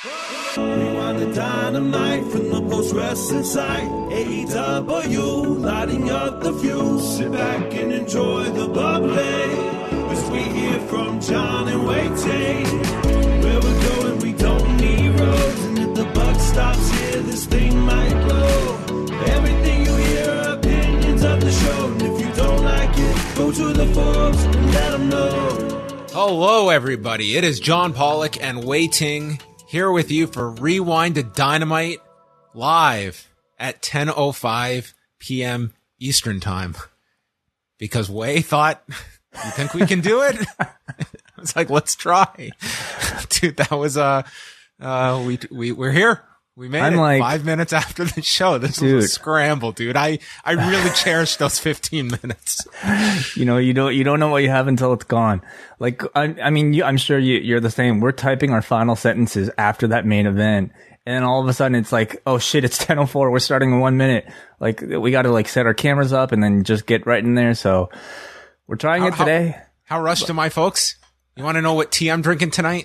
Rewind the dynamite from the post-wrestling site. AEW, lighting up the fuse. Sit back and enjoy the bubbly, as we hear from John and Wai-Ting. Where we're going, we don't need roads, and if the buck stops here, this thing might blow. Everything you hear are opinions of the show, and if you don't like it, go to the forums and let them know. Hello, everybody. It is John Pollock and Wai-Ting here with you for Rewind to Dynamite live at 10:05 p.m. Eastern Time. Because Wai thought, you think we can do it? I was like, let's try. Dude, that was, we're here. We made it like 5 minutes after the show. This was a scramble, dude. I really cherished those 15 minutes. You know, you don't know what you have until it's gone. Like, I mean, I'm sure you're the same. We're typing our final sentences after that main event. And then all of a sudden it's like, oh shit, it's 10:04. We're starting in 1 minute. Like, we got to like set our cameras up and then just get right in there. So we're trying it today. How rushed am I, folks? You want to know what tea I'm drinking tonight?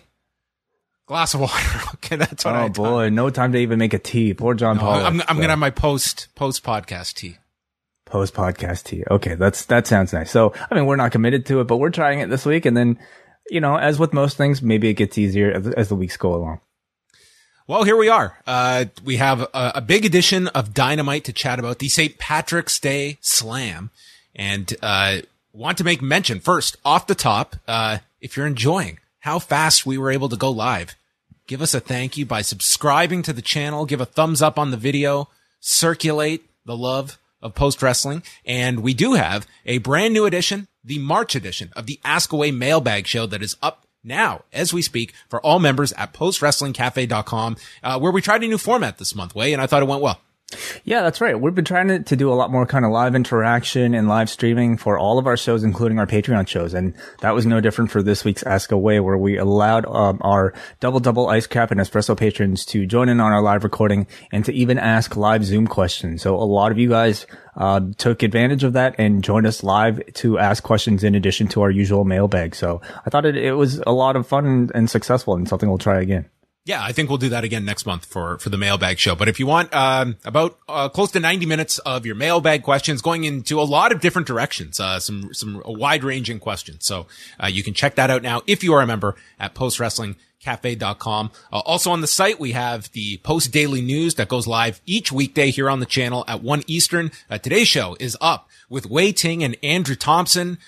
Glass of water. Okay, that's what I boy, done. No time to even make a tea. Poor John Paul. I'm gonna have my post podcast tea. Post podcast tea. Okay, that sounds nice. So, I mean, we're not committed to it, but we're trying it this week, and then, you know, as with most things, maybe it gets easier as the weeks go along. Well, here we are. We have a big edition of Dynamite to chat about, the St. Patrick's Day Slam, and want to make mention first off the top. If you're enjoying how fast we were able to go live, give us a thank you by subscribing to the channel, give a thumbs up on the video, circulate the love of Post Wrestling. And we do have a brand new edition, the March edition of the Ask Away Mailbag Show that is up now as we speak for all members at postwrestlingcafe.com, where we tried a new format this month, Wai, and I thought it went well. Yeah, that's right. We've been trying to do a lot more kind of live interaction and live streaming for all of our shows, including our Patreon shows. And that was no different for this week's Ask Away, where we allowed our double Ice Cap and Espresso patrons to join in on our live recording and to even ask live Zoom questions. So a lot of you guys took advantage of that and joined us live to ask questions in addition to our usual mailbag. So I thought it was a lot of fun and successful, and something we'll try again. Yeah, I think we'll do that again next month for the mailbag show. But if you want, about, close to 90 minutes of your mailbag questions going into a lot of different directions, some wide ranging questions. So, you can check that out now if you are a member at postwrestlingcafe.com. Also on the site, we have the Post Daily News that goes live each weekday here on the channel at 1 Eastern. Today's show is up with Wai-Ting and Andrew Thompson,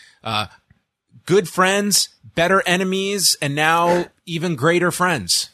good friends, better enemies, and now even greater friends.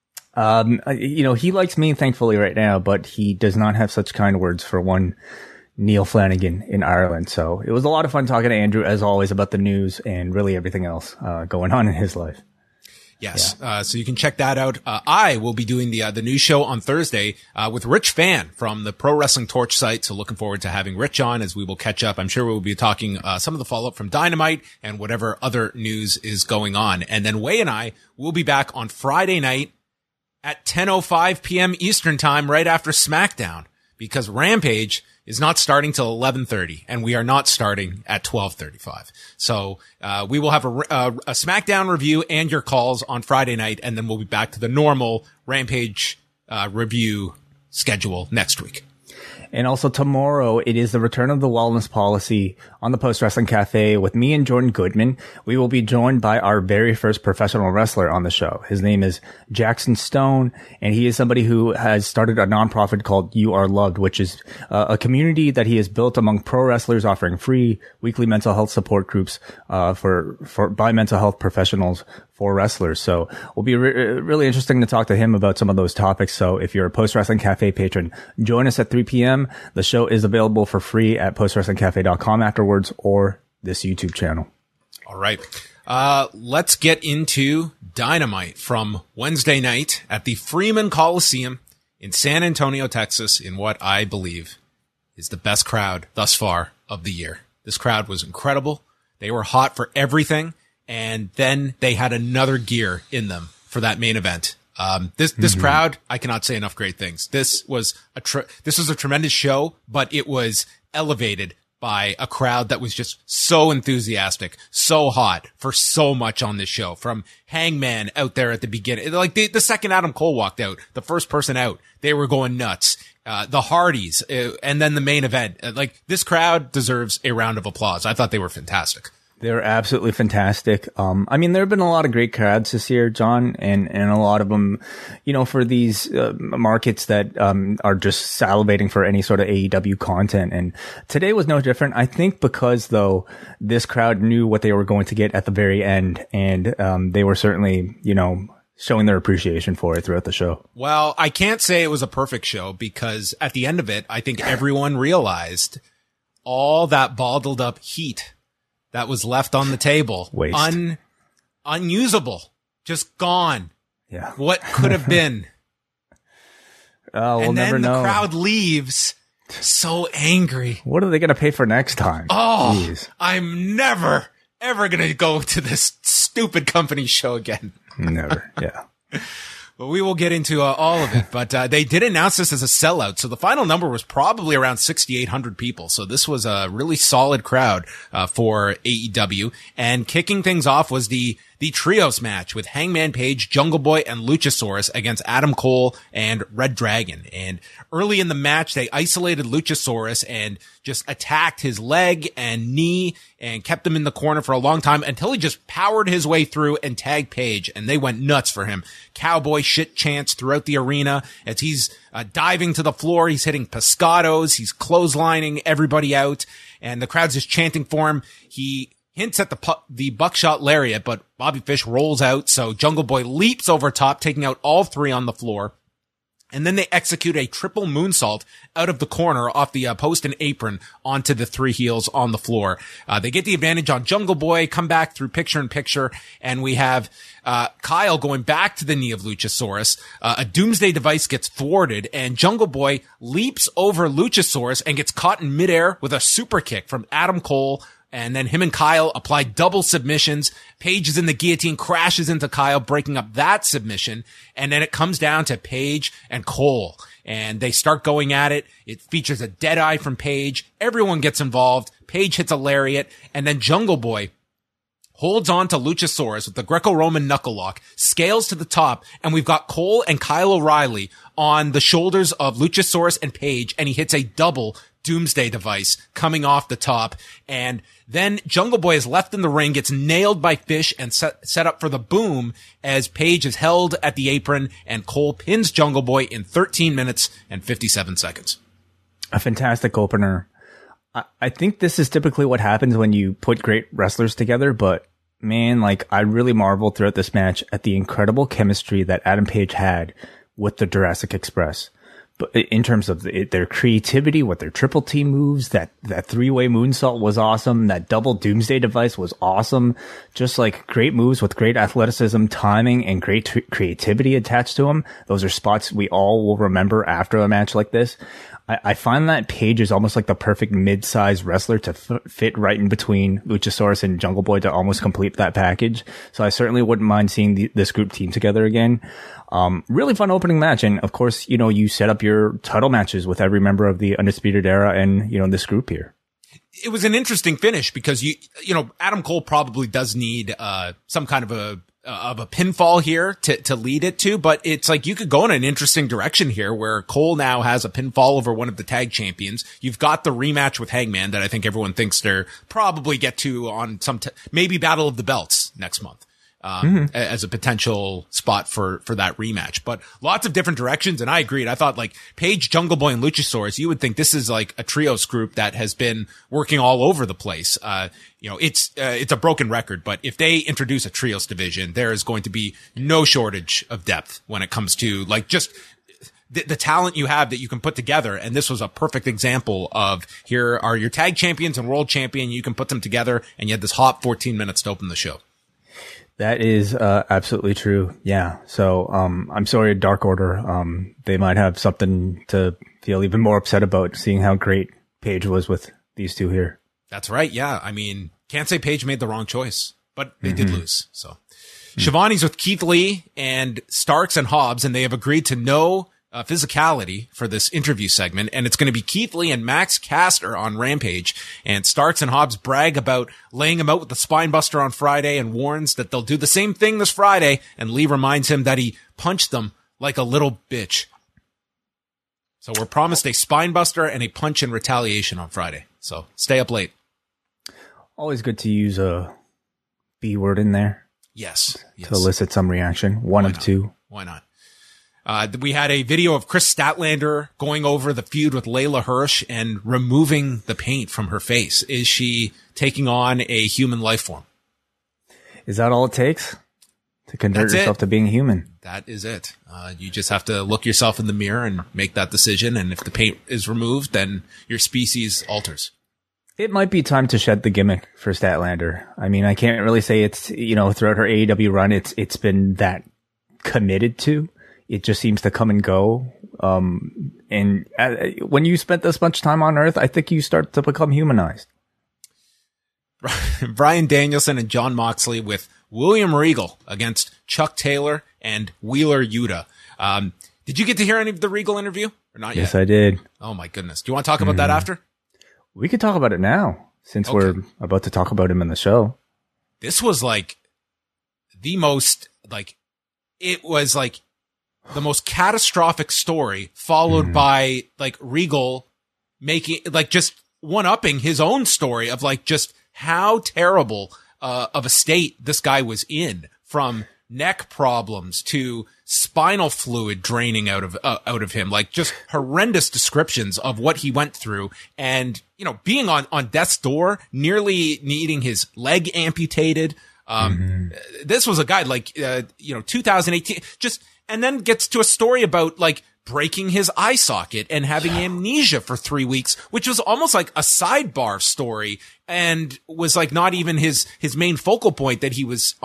You know, he likes me, thankfully, right now, but he does not have such kind words for one Neil Flanagan in Ireland. So it was a lot of fun talking to Andrew, as always, about the news and really everything else going on in his life. Yes. Yeah. So you can check that out. I will be doing the news show on Thursday, with Rich Fan from the Pro Wrestling Torch site. So looking forward to having Rich on as we will catch up. I'm sure we'll be talking, some of the follow up from Dynamite and whatever other news is going on. And then Wai and I will be back on Friday night at 10:05 p.m. Eastern Time, right after SmackDown, because Rampage is not starting till 11:30, and we are not starting at 12:35. So, we will have a SmackDown review and your calls on Friday night, and then we'll be back to the normal Rampage, review schedule next week. And also tomorrow, it is the return of the wellness policy on the Post Wrestling Cafe with me and Jordan Goodman. We will be joined by our very first professional wrestler on the show. His name is Jackson Stone, and he is somebody who has started a nonprofit called You Are Loved, which is a community that he has built among pro wrestlers, offering free weekly mental health support groups by mental health professionals for wrestlers. So it'll be really interesting to talk to him about some of those topics. So if you're a Post Wrestling Cafe patron, join us at 3 p.m. The show is available for free at postwrestlingcafe.com afterwards, or this YouTube channel. All right. Let's get into Dynamite from Wednesday night at the Freeman Coliseum in San Antonio, Texas, in what I believe is the best crowd thus far of the year. This crowd was incredible. They were hot for everything. And then they had another gear in them for that main event. This crowd, I cannot say enough great things. This was a tremendous show, but it was elevated by a crowd that was just so enthusiastic, so hot for so much on this show. From Hangman out there at the beginning, like the second Adam Cole walked out, the first person out, they were going nuts. The Hardys, and then the main event. Like, this crowd deserves a round of applause. I thought they were fantastic. They're absolutely fantastic. I mean, there have been a lot of great crowds this year, John, and a lot of them, for these markets that are just salivating for any sort of AEW content. And today was no different. I think because, though, this crowd knew what they were going to get at the very end, and they were certainly, showing their appreciation for it throughout the show. Well, I can't say it was a perfect show, because at the end of it, I think everyone realized all that bottled up heat that was left on the table. Waste. Unusable. Just gone. Yeah. What could have been? We'll never know. And then the crowd leaves so angry. What are they going to pay for next time? Oh, jeez. I'm never, ever going to go to this stupid company show again. Never. Yeah. Well, we will get into all of it, but they did announce this as a sellout. So the final number was probably around 6,800 people. So this was a really solid crowd for AEW. And kicking things off was the trios match with Hangman Page, Jungle Boy, and Luchasaurus against Adam Cole and Red Dragon. And early in the match, they isolated Luchasaurus and just attacked his leg and knee and kept him in the corner for a long time until he just powered his way through and tagged Page, and they went nuts for him. Cowboy shit chants throughout the arena as he's diving to the floor. He's hitting pescados. He's clotheslining everybody out, and the crowd's just chanting for him. He hints at the buckshot lariat, but Bobby Fish rolls out, so Jungle Boy leaps over top, taking out all three on the floor. And then they execute a triple moonsault out of the corner off the post and apron onto the three heels on the floor. They get the advantage on Jungle Boy, come back through picture-in-picture, and we have Kyle going back to the knee of Luchasaurus. A Doomsday Device gets thwarted, and Jungle Boy leaps over Luchasaurus and gets caught in midair with a super kick from Adam Cole. And then him and Kyle apply double submissions. Page is in the guillotine, crashes into Kyle, breaking up that submission. And then it comes down to Page and Cole. And they start going at it. It features a dead eye from Page. Everyone gets involved. Page hits a lariat. And then Jungle Boy holds on to Luchasaurus with the Greco-Roman knuckle lock, scales to the top, and we've got Cole and Kyle O'Reilly on the shoulders of Luchasaurus and Page, and he hits a double Doomsday Device coming off the top. And then Jungle Boy is left in the ring, gets nailed by Fish, and set up for the boom as Page is held at the apron, and Cole pins Jungle Boy in 13 minutes and 57 seconds. A fantastic opener. I think this is typically what happens when you put great wrestlers together, but man, I really marveled throughout this match at the incredible chemistry that Adam Page had with the Jurassic Express. But in terms of their creativity with their triple team moves, that three-way moonsault was awesome. That double Doomsday Device was awesome. Just great moves with great athleticism, timing, and great creativity attached to them. Those are spots we all will remember after a match like this. I find that Page is almost like the perfect mid-sized wrestler to fit right in between Luchasaurus and Jungle Boy to almost complete that package. So I certainly wouldn't mind seeing this group team together again. Really fun opening match. And of course, you set up your title matches with every member of the Undisputed Era and, this group here. It was an interesting finish because Adam Cole probably does need, some kind of a pinfall here to lead it to, but it's you could go in an interesting direction here where Cole now has a pinfall over one of the tag champions. You've got the rematch with Hangman that I think everyone thinks they're probably get to on maybe Battle of the Belts next month. As a potential spot for that rematch, but lots of different directions. And I agreed. I thought Page, Jungle Boy, and Luchasaurus, you would think this is a trios group that has been working all over the place. It's a broken record, but if they introduce a trios division, there is going to be no shortage of depth when it comes to just the talent you have that you can put together. And this was a perfect example of here are your tag champions and world champion. You can put them together and you had this hot 14 minutes to open the show. That is absolutely true. Yeah. So I'm sorry, Dark Order. They might have something to feel even more upset about, seeing how great Page was with these two here. That's right. Yeah. I mean, can't say Page made the wrong choice, but they did lose. So Shivani's with Keith Lee and Starks and Hobbs, and they have agreed to no physicality for this interview segment, and it's going to be Keith Lee and Max Caster on Rampage. And Starks and Hobbs brag about laying him out with the spine buster on Friday and warns that they'll do the same thing this Friday. And Lee reminds him that he punched them like a little bitch. So we're promised a spine buster and a punch in retaliation on Friday. So stay up late. Always good to use a B word in there. Yes. To elicit some reaction. One of two. Why not? We had a video of Chris Statlander going over the feud with Layla Hirsch and removing the paint from her face. Is she taking on a human life form? Is that all it takes to convert yourself to being human? That is it. You just have to look yourself in the mirror and make that decision. And if the paint is removed, then your species alters. It might be time to shed the gimmick for Statlander. I mean, I can't really say it's, throughout her AEW run, it's been that committed to. It just seems to come and go. And when you spent this much time on Earth, I think you start to become humanized. Bryan Danielson and Jon Moxley with William Regal against Chuck Taylor and Wheeler Yuta. Did you get to hear any of the Regal interview or not yet? Yes, I did. Oh my goodness. Do you want to talk about that after? We could talk about it now, since we're about to talk about him in the show. This was like the most, it was like the most catastrophic story, followed by like Regal making, just one-upping his own story of just how terrible of a state this guy was in, from neck problems to spinal fluid draining out of him, just horrendous descriptions of what he went through, and being on death's door, nearly needing his leg amputated. This was a guy 2018, and then gets to a story about breaking his eye socket and having amnesia for 3 weeks, which was almost like a sidebar story, and was not even his main focal point that he was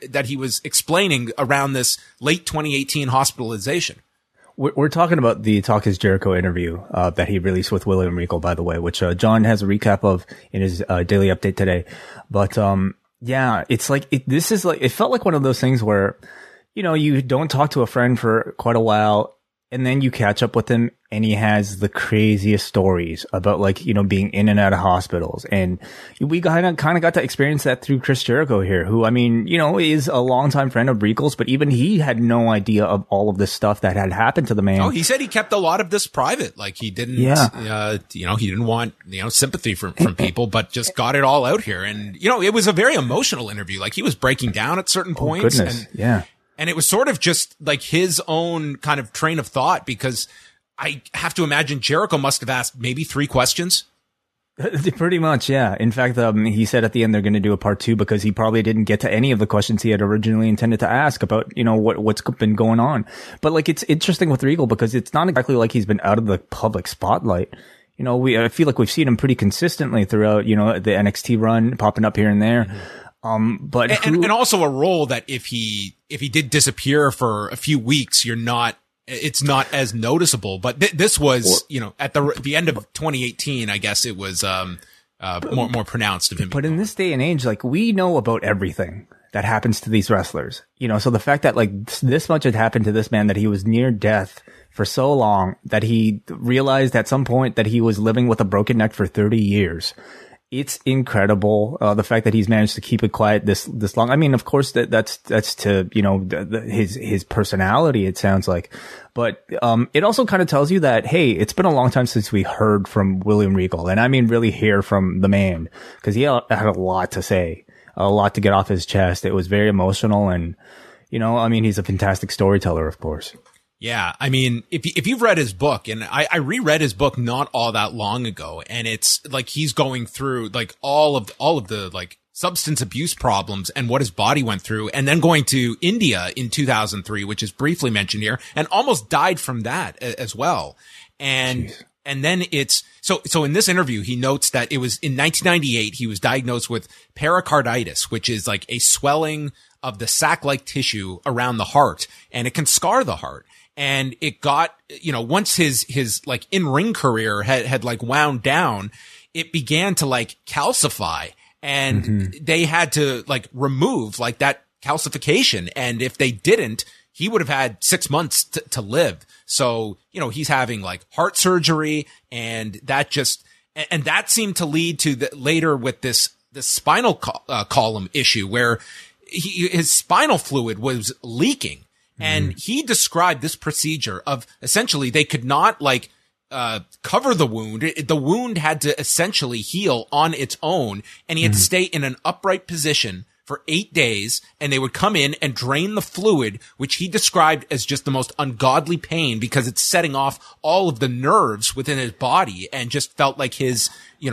explaining around this late 2018 hospitalization. We're talking about the Talk is Jericho interview that he released with William Regal, by the way, which John has a recap of in his daily update today. But yeah, it's it felt like one of those things where you don't talk to a friend for quite a while, and then you catch up with him, and he has the craziest stories about being in and out of hospitals. And we kind of got to experience that through Chris Jericho here, who, is a longtime friend of Regal's, but even he had no idea of all of this stuff that had happened to the man. Oh, he said he kept a lot of this private. He didn't, he didn't want, sympathy from people, but just got it all out here. And, it was a very emotional interview. He was breaking down at certain points. Goodness. Yeah. And it was sort of just his own kind of train of thought, because I have to imagine Jericho must have asked maybe 3 questions. Pretty much, yeah. In fact, he said at the end they're going to do a part 2 because he probably didn't get to any of the questions he had originally intended to ask about, what's been going on. But it's interesting with Regal because it's not exactly like he's been out of the public spotlight. I feel like we've seen him pretty consistently throughout, the NXT run, popping up here and there. But and also a role that if he did disappear for a few weeks, it's not as noticeable. But this was, at the end of 2018, I guess it was, more pronounced of him. But in this day and age, we know about everything that happens to these wrestlers, so the fact that this much had happened to this man, that he was near death for so long, that he realized at some point that he was living with a broken neck for 30 years. It's incredible. The fact that he's managed to keep it quiet this long. I mean, of course that's to, his personality, it sounds like, but, it also kind of tells you that, hey, it's been a long time since we heard from William Regal. And I mean, really hear from the man, cause he had a lot to say, a lot to get off his chest. It was very emotional. And, he's a fantastic storyteller, of course. Yeah. I mean, if you've read his book, and I reread his book not all that long ago, and it's he's going through all of the substance abuse problems and what his body went through, and then going to India in 2003, which is briefly mentioned here, and almost died from that as well. And Jeez. And then so in this interview, he notes that it was in 1998, he was diagnosed with pericarditis, which is a swelling of the sac-like tissue around the heart, and it can scar the heart. And it got, once his in-ring career had wound down, it began to calcify, and they had to remove that calcification. And if they didn't, he would have had 6 months to live. So, you know, he's having like heart surgery, and that seemed to lead to later with this spinal column issue where his spinal fluid was leaking. And he described this procedure of essentially they could not like cover the wound. The wound had to essentially heal on its own, and he had to stay in an upright position for 8 days, and they would come in and drain the fluid, which he described as just the most ungodly pain because it's setting off all of the nerves within his body, and just felt like his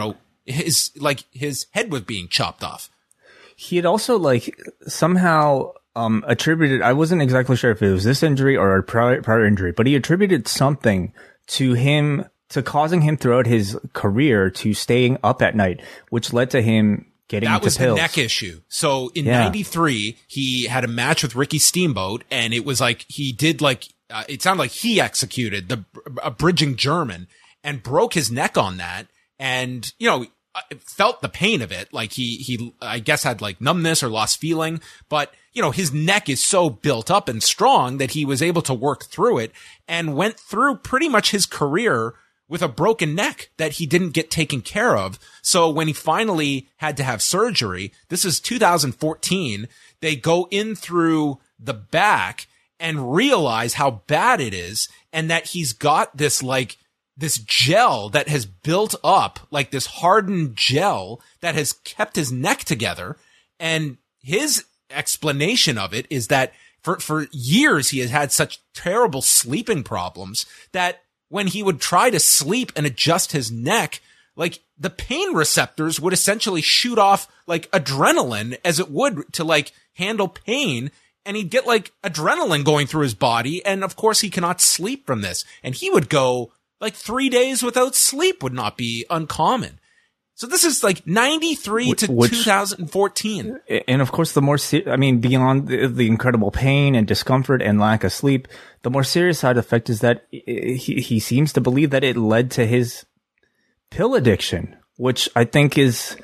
head was being chopped off. He had also like somehow attributed, I wasn't exactly sure if it was this injury or a prior injury, but he attributed something to causing him throughout his career to staying up at night, which led to him getting into pills. That was the neck issue. So in 93, he had a match with Ricky Steamboat, and it was like he did like, it sounded like he executed a bridging German and broke his neck on that. And, you know, felt the pain of it. Like he, I guess had like numbness or lost feeling, but you know, his neck is so built up and strong that he was able to work through it and went through pretty much his career with a broken neck that he didn't get taken care of. So when he finally had to have surgery, this is 2014, they go in through the back and realize how bad it is, and that he's got this like this gel that has built up, like this hardened gel that has kept his neck together. And his explanation of it is that for years he has had such terrible sleeping problems that when he would try to sleep and adjust his neck, like the pain receptors would essentially shoot off like adrenaline as it would to like handle pain. And he'd get like adrenaline going through his body. And of course he cannot sleep from this. And he would go like 3 days without sleep would not be uncommon. So this is like 93 to 2014. And of course, the more, beyond the incredible pain and discomfort and lack of sleep, the more serious side effect is that he seems to believe that it led to his pill addiction, which I think is,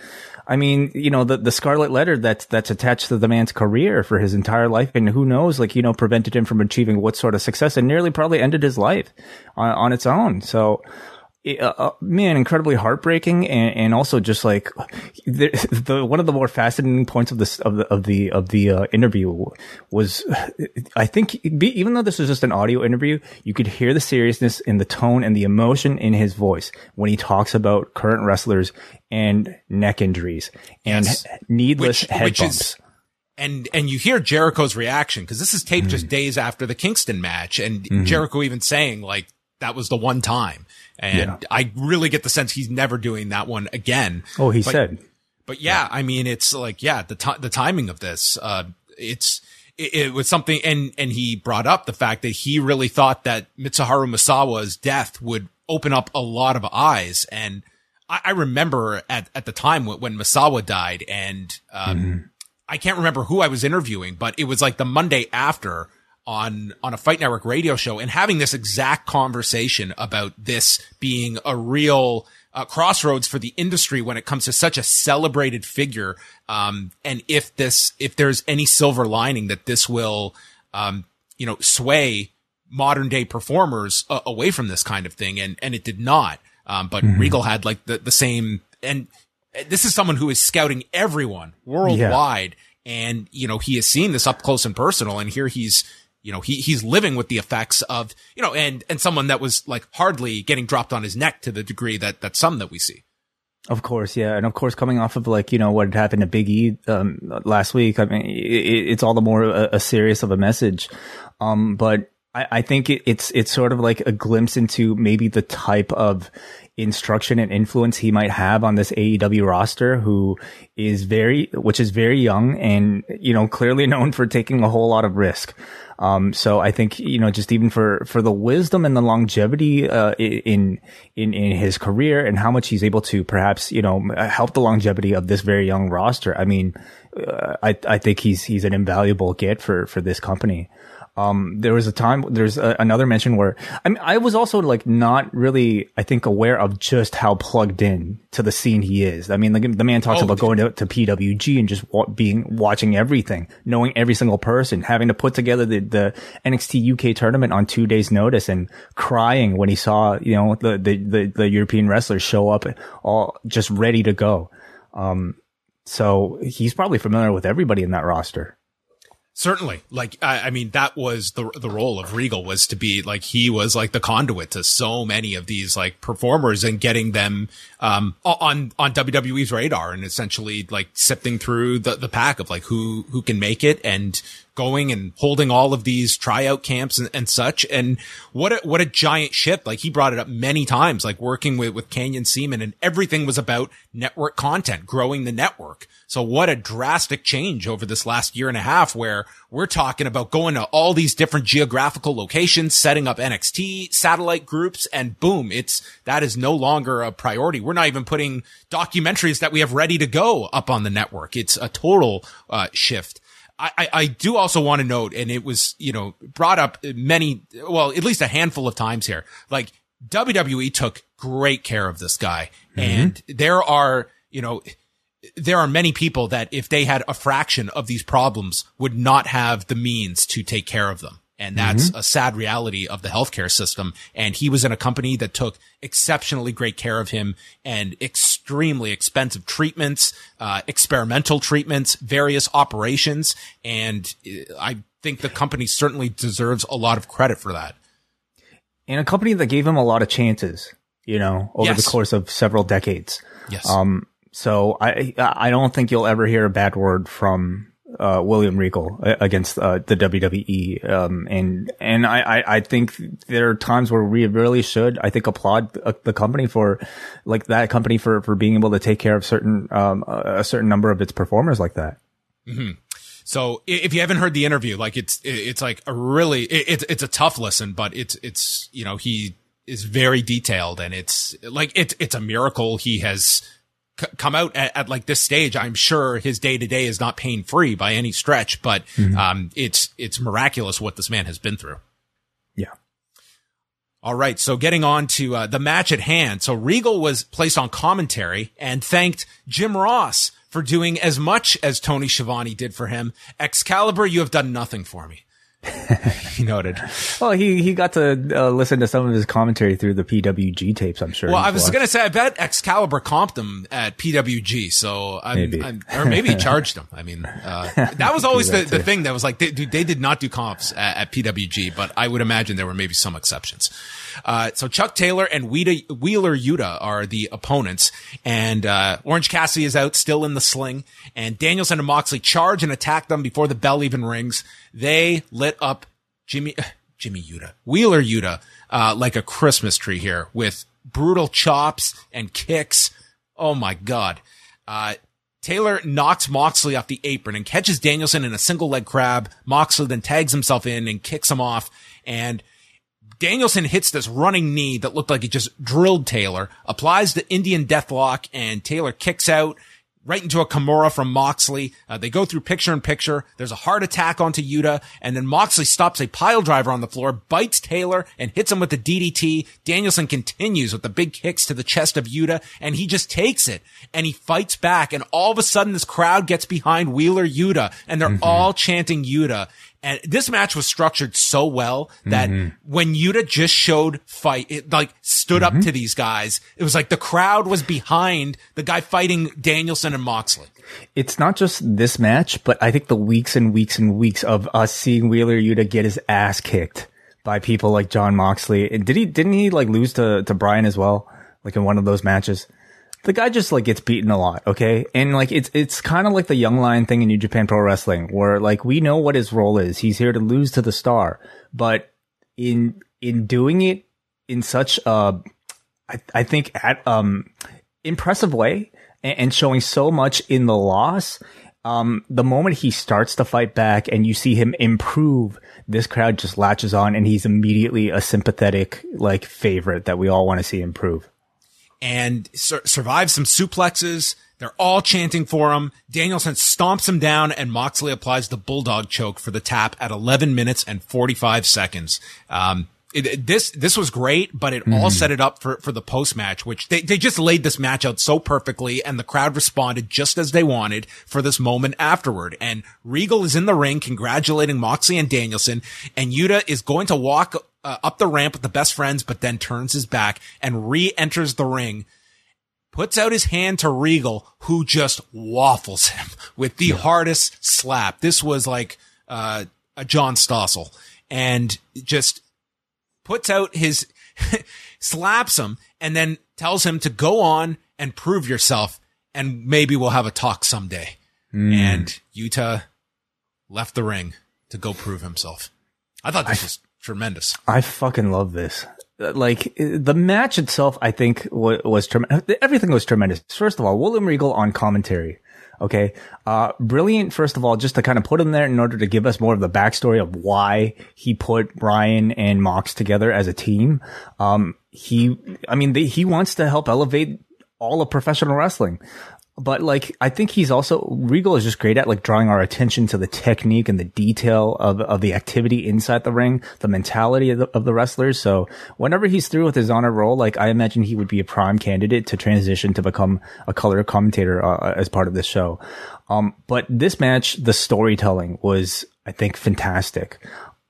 the scarlet letter that's attached to the man's career for his entire life. And who knows, prevented him from achieving what sort of success and nearly probably ended his life on its own. So, incredibly heartbreaking. And also just like one of the more fascinating points of the interview was, I think even though this was just an audio interview, you could hear the seriousness in the tone and the emotion in his voice when he talks about current wrestlers and neck injuries and needless head bumps. And you hear Jericho's reaction, because this is taped just days after the Kingston match, and Jericho even saying like that was the one time. And I really get the sense he's never doing that one again. Oh, he said. But it's like, the timing of this, it was something, and he brought up the fact that he really thought that Mitsuharu Misawa's death would open up a lot of eyes. And I remember at the time when Misawa died, and, I can't remember who I was interviewing, but it was like the Monday after on a Fight Network radio show, and having this exact conversation about this being a real crossroads for the industry when it comes to such a celebrated figure. And if there's any silver lining that this will, sway modern day performers away from this kind of thing. And it did not. But Regal had like the same, and this is someone who is scouting everyone worldwide. And, he has seen this up close and personal, and here he's living with the effects of, and someone that was like hardly getting dropped on his neck to the degree that some that we see. Of course. Yeah. And of course, coming off of like, what had happened to Big E, last week, it's all the more a serious of a message. But I think it's sort of like a glimpse into maybe the type of instruction and influence he might have on this AEW roster, which is very young and, clearly known for taking a whole lot of risk. So I think, just even for the wisdom and the longevity, in his career and how much he's able to perhaps, help the longevity of this very young roster. I think he's an invaluable get for this company. There was a time, another mention where, I mean, I was also like not really, I think, aware of just how plugged in to the scene he is. I mean, the man talks about going to PWG and just watching everything, knowing every single person, having to put together the NXT UK tournament on 2 days notice and crying when he saw, you know, the European wrestlers show up all just ready to go. So he's probably familiar with everybody in that roster. Certainly. Like, I mean, that was the role of Regal, was to be like, he was like the conduit to so many of these like performers and getting them, on WWE's radar, and essentially like sifting through the pack of like who can make it, and going and holding all of these tryout camps and such. And what a giant shift. Like, he brought it up many times, like working with Canyon Ceman, and everything was about network content, growing the network. So what a drastic change over this last year and a half, where we're talking about going to all these different geographical locations, setting up NXT satellite groups, and boom, that is no longer a priority. We're not even putting documentaries that we have ready to go up on the network. It's a total shift. I do also want to note, and it was, you know, brought up at least a handful of times here, like WWE took great care of this guy. Mm-hmm. And there are many people that if they had a fraction of these problems would not have the means to take care of them. And that's a sad reality of the healthcare system. And he was in a company that took exceptionally great care of him, and extremely expensive treatments, experimental treatments, various operations. And I think the company certainly deserves a lot of credit for that. And a company that gave him a lot of chances, you know, over the course of several decades. Yes. So I don't think you'll ever hear a bad word from William Regal against the WWE. And I think there are times where we really should, I think, applaud the company for being able to take care of a certain number of its performers like that. Mm-hmm. So if you haven't heard the interview, like it's like it's a tough listen, but it's, you know, he is very detailed, and it's a miracle he has come out at like this stage. I'm sure his day to day is not pain free by any stretch, but it's miraculous what this man has been through. Yeah. All right. So getting on to the match at hand. So Regal was placed on commentary and thanked Jim Ross for doing as much as Tony Schiavone did for him. Excalibur, you have done nothing for me. He noted. Well, he got to listen to some of his commentary through the PWG tapes, I'm sure. Well, I was going to say, I bet Excalibur comped him at PWG, so or maybe he charged him. I mean, that was always the thing that was like, they did not do comps at PWG, but I would imagine there were maybe some exceptions. So Chuck Taylor and Wheeler Yuta are the opponents, and Orange Cassidy is out, still in the sling, and Danielson and Moxley charge and attack them before the bell even rings. They lit up Wheeler Yuta, like a Christmas tree here, with brutal chops and kicks. Oh my God. Taylor knocks Moxley off the apron and catches Danielson in a single leg crab. Moxley then tags himself in and kicks him off, and Danielson hits this running knee that looked like it just drilled Taylor, applies the Indian Deathlock, and Taylor kicks out right into a Kimura from Moxley. They go through picture in picture. There's a hard attack onto Yuta, and then Moxley stops a pile driver on the floor, bites Taylor, and hits him with the DDT. Danielson continues with the big kicks to the chest of Yuta, and he just takes it, and he fights back, and all of a sudden this crowd gets behind Wheeler Yuta, and they're all chanting Yuta. And this match was structured so well that when Yuta just showed fight, it like stood up to these guys. It was like the crowd was behind the guy fighting Danielson and Moxley. It's not just this match, but I think the weeks and weeks and weeks of us seeing Wheeler Yuta get his ass kicked by people like Jon Moxley. And didn't he like lose to Bryan as well? Like in one of those matches? The guy just like gets beaten a lot, okay? And like it's kind of like the Young Lion thing in New Japan Pro Wrestling, where like we know what his role is. He's here to lose to the star, but in doing it in such I think impressive way, and showing so much in the loss, the moment he starts to fight back and you see him improve, this crowd just latches on, and he's immediately a sympathetic like favorite that we all want to see improve. And survives some suplexes, They're all chanting for him. Danielson stomps him down, and Moxley applies the bulldog choke for the tap at 11 minutes and 45 seconds. This was great, but it all set it up for the post match, which they just laid this match out so perfectly, and the crowd responded just as they wanted for this moment afterward. And Regal is in the ring congratulating Moxley and Danielson, and Yuta is going to walk up the ramp with the best friends, but then turns his back and re-enters the ring, puts out his hand to Regal, who just waffles him with the hardest slap. This was like a John Stossel, and just puts out his, slaps him, and then tells him to go on and prove yourself, and maybe we'll have a talk someday. And Yuta left the ring to go prove himself. I thought this was tremendous. I fucking love this. Like, the match itself, I think was tremendous. Everything was tremendous. First of all, William Regal on commentary. Okay. Brilliant. First of all, just to kind of put him there in order to give us more of the backstory of why he put Bryan and Mox together as a team. He wants to help elevate all of professional wrestling. But like, I think Regal is just great at like drawing our attention to the technique and the detail of the activity inside the ring, the mentality of the wrestlers. So whenever he's through with his honor role, like I imagine he would be a prime candidate to transition to become a color commentator as part of this show. But this match, the storytelling was, I think, fantastic.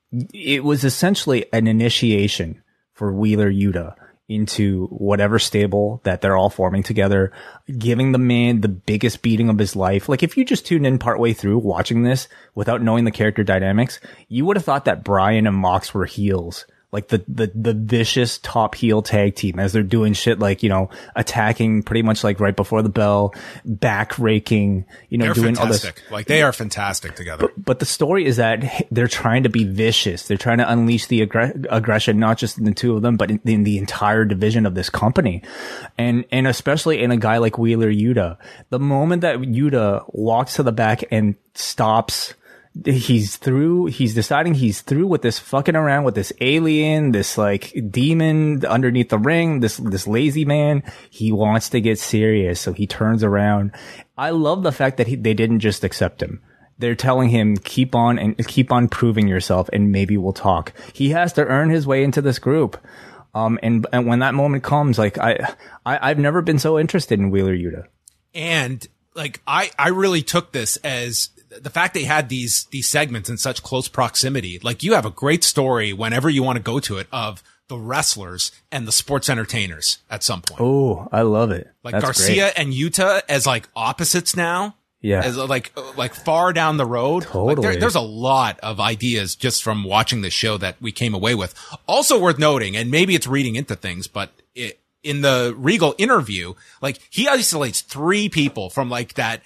It was essentially an initiation for Wheeler Yuta into whatever stable that they're all forming together, giving the man the biggest beating of his life. Like, if you just tuned in partway through watching this without knowing the character dynamics, you would have thought that Bryan and Mox were heels. Like the vicious top heel tag team as they're doing shit like, you know, attacking pretty much like right before the bell, back raking, you know, they're doing fantastic. all this. Like, they are fantastic together. But the story is that they're trying to be vicious. They're trying to unleash the aggression, not just in the two of them, but in the entire division of this company. And especially in a guy like Wheeler Yuta, the moment that Yuta walks to the back and stops, he's deciding he's through with this fucking around with this alien, this like demon underneath the ring, this lazy man. He wants to get serious. So he turns around. I love the fact that they didn't just accept him. They're telling him, keep on proving yourself and maybe we'll talk. He has to earn his way into this group. And when that moment comes, like I've never been so interested in Wheeler Yuta. And like, I really took this as the fact they had these segments in such close proximity. Like, you have a great story whenever you want to go to it of the wrestlers and the sports entertainers at some point. Oh, I love it. Like, that's Garcia great. and Yuta as like opposites now. Yeah. As like far down the road. Totally. Like, there's a lot of ideas just from watching the show that we came away with. Also worth noting, and maybe it's reading into things, but in the Regal interview, like, he isolates 3 people from like that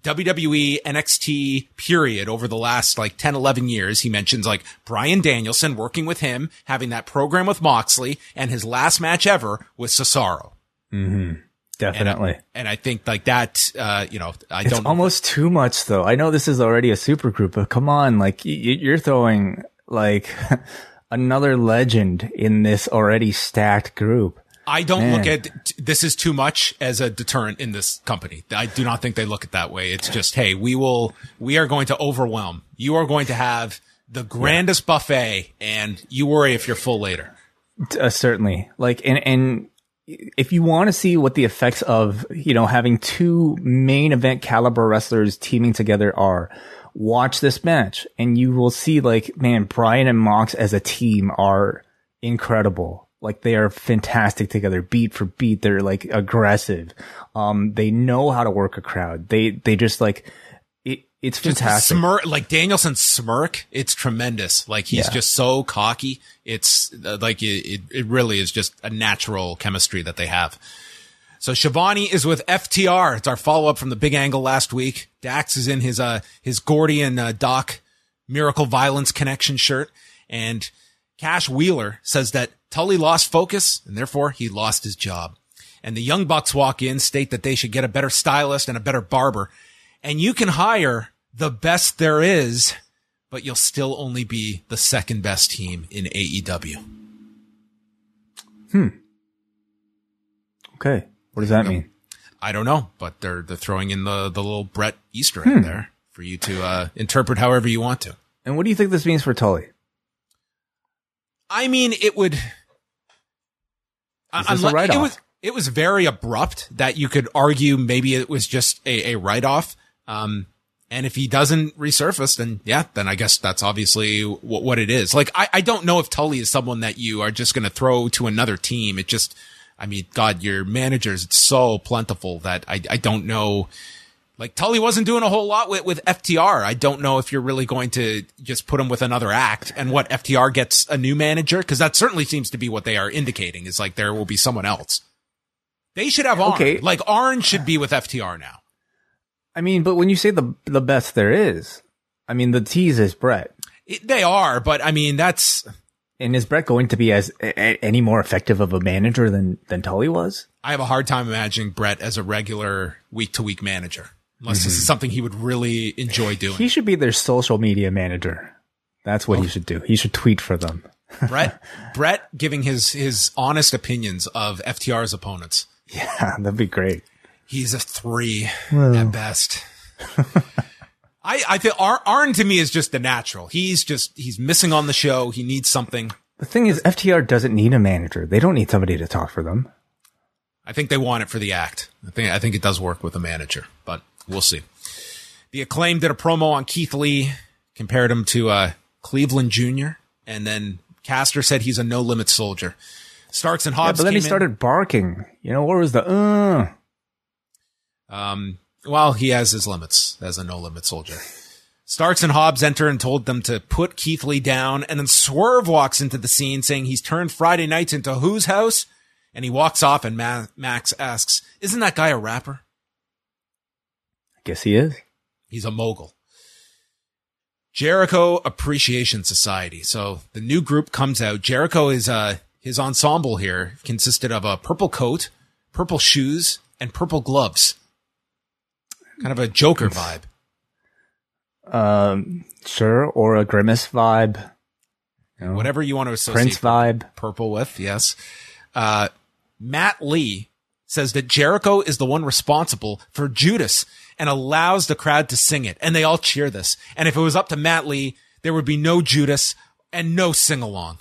WWE NXT period over the last like 10, 11 years. He mentions like Bryan Danielson working with him, having that program with Moxley, and his last match ever with Cesaro. Mm-hmm. Definitely. And I think like that, you know, it's almost too much though. I know this is already a super group, but come on, like you're throwing like another legend in this already stacked group. I don't look at this is too much as a deterrent in this company. I do not think they look at it that way. It's just, hey, we are going to overwhelm. You are going to have the grandest buffet, and you worry if you're full later. Certainly. Like, and if you want to see what the effects of, you know, having 2 main event caliber wrestlers teaming together are, watch this match and you will see like, man, Bryan and Mox as a team are incredible. Like, they are fantastic together, beat for beat. They're like aggressive. They know how to work a crowd. They just like it's fantastic. Like Danielson's smirk, it's tremendous. Like, he's just so cocky. It's like it really is just a natural chemistry that they have. So Shivani is with FTR. It's our follow up from the big angle last week. Dax is in his Gordian Doc Miracle Violence Connection shirt, and Cash Wheeler says that Tully lost focus, and therefore he lost his job. And the Young Bucks walk in, state that they should get a better stylist and a better barber. And you can hire the best there is, but you'll still only be the second best team in AEW. Okay. What does that mean? I don't know, but they're throwing in the little Brett Easter egg there for you to interpret however you want to. And what do you think this means for Tully? I mean, it would. Is this a write-off? It was very abrupt that you could argue maybe it was just a write-off. And if he doesn't resurface, then I guess that's obviously what it is. Like, I don't know if Tully is someone that you are just going to throw to another team. It just, I mean, God, your managers, it's so plentiful that I don't know. Like, Tully wasn't doing a whole lot with FTR. I don't know if you're really going to just put him with another act and what FTR gets a new manager, because that certainly seems to be what they are indicating, is like there will be someone else. They should have Arn. Okay. Like, Arn should be with FTR now. I mean, but when you say the best there is, I mean, the tease is Brett. They are, but I mean, that's... And is Brett going to be any more effective of a manager than Tully was? I have a hard time imagining Brett as a regular week-to-week manager, unless this is something he would really enjoy doing. He should be their social media manager. That's what he should do. He should tweet for them. Brett giving his honest opinions of FTR's opponents. Yeah, that'd be great. He's a 3 at best. I feel Arn to me is just the natural. He's missing on the show. He needs something. The thing is, FTR doesn't need a manager. They don't need somebody to talk for them. I think they want it for the act. I think it does work with a manager, but we'll see. The Acclaim did a promo on Keith Lee, compared him to Cleveland Jr., and then Caster said he's a no-limit soldier. Starks and Hobbs. Yeah, but then he started barking. You know, where was the Well, he has his limits as a no-limit soldier. Starks and Hobbs enter and told them to put Keith Lee down, and then Swerve walks into the scene saying he's turned Friday nights into whose house? And he walks off, and Max asks, isn't that guy a rapper? I guess he is. He's a mogul. Jericho Appreciation Society. So the new group comes out. Jericho is his ensemble here consisted of a purple coat, purple shoes, and purple gloves. Kind of a Joker vibe. Sure, or a Grimace vibe. You know, whatever you want to associate Prince vibe. Purple with, yes. Matt Lee says that Jericho is the one responsible for Judas and allows the crowd to sing it. And they all cheer this. And if it was up to Matt Lee, there would be no Judas and no sing-along.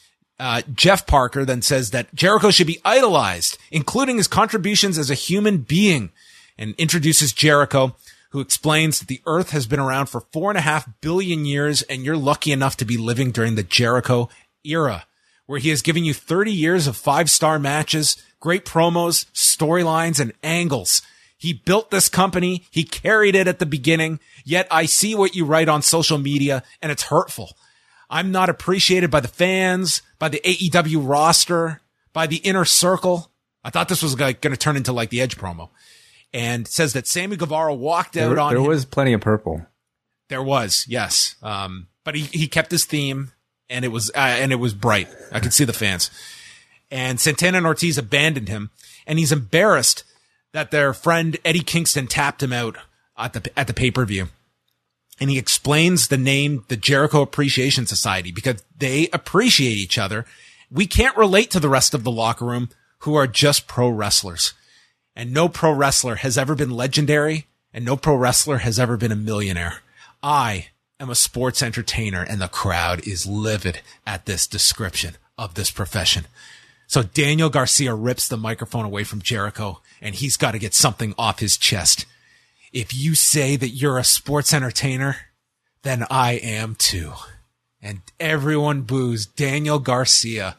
Jeff Parker then says that Jericho should be idolized, including his contributions as a human being, and introduces Jericho, who explains that the earth has been around for 4.5 billion years, and you're lucky enough to be living during the Jericho era, where he has given you 30 years of 5-star matches, great promos, storylines, and angles. He built this company. He carried it at the beginning. Yet I see what you write on social media, and it's hurtful. I'm not appreciated by the fans, by the AEW roster, by the inner circle. I thought this was going to turn into like the Edge promo. And says that Sammy Guevara walked out on him. There was plenty of purple. There was, yes. But he kept his theme, and it was bright. I could see the fans. And Santana and Ortiz abandoned him, and he's embarrassed that their friend Eddie Kingston tapped him out at the pay-per-view. And he explains the name, the Jericho Appreciation Society, because they appreciate each other. We can't relate to the rest of the locker room, who are just pro wrestlers. And no pro wrestler has ever been legendary, and no pro wrestler has ever been a millionaire. I am a sports entertainer, and the crowd is livid at this description of this profession. So Daniel Garcia rips the microphone away from Jericho, and he's got to get something off his chest. If you say that you're a sports entertainer, then I am too. And everyone boos Daniel Garcia.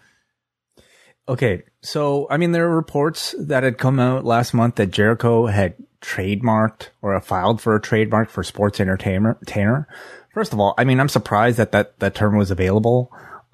Okay, so, I mean, there are reports that had come out last month that Jericho had trademarked or filed for a trademark for sports entertainer. First of all, I mean, I'm surprised that term was available.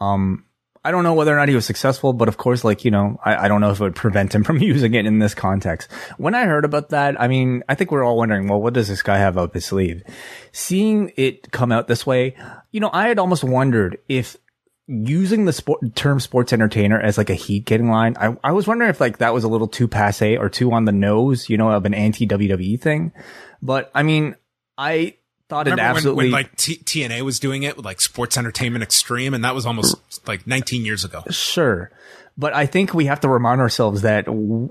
I don't know whether or not he was successful, but of course, like, you know, I don't know if it would prevent him from using it in this context. When I heard about that, I mean, I think we're all wondering, well, what does this guy have up his sleeve? Seeing it come out this way, you know, I had almost wondered if using the term sports entertainer as like a heat getting line, I was wondering if like that was a little too passe or too on the nose, you know, of an anti-WWE thing. But I mean, I thought it absolutely... when like TNA was doing it with like Sports Entertainment Extreme, and that was almost like 19 years ago. Sure. But I think we have to remind ourselves that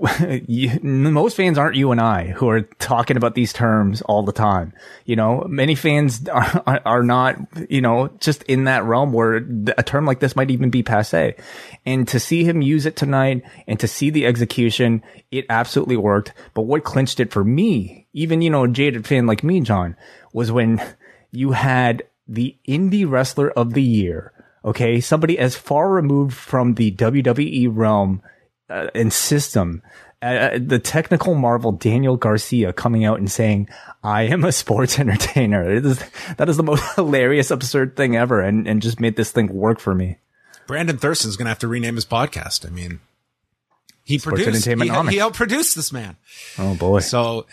most fans aren't you and I who are talking about these terms all the time. You know, many fans are not, you know, just in that realm where a term like this might even be passé. And to see him use it tonight and to see the execution, it absolutely worked. But what clinched it for me, even, you know, a jaded fan like me, John, was when you had the indie wrestler of the year. Okay, somebody as far removed from the WWE realm and system, the technical marvel Daniel Garcia coming out and saying, "I am a sports entertainer." That is the most hilarious, absurd thing ever, and just made this thing work for me. Brandon Thurston's going to have to rename his podcast. I mean, he Sports produced, he Entertainment outproduced this man. Oh boy! So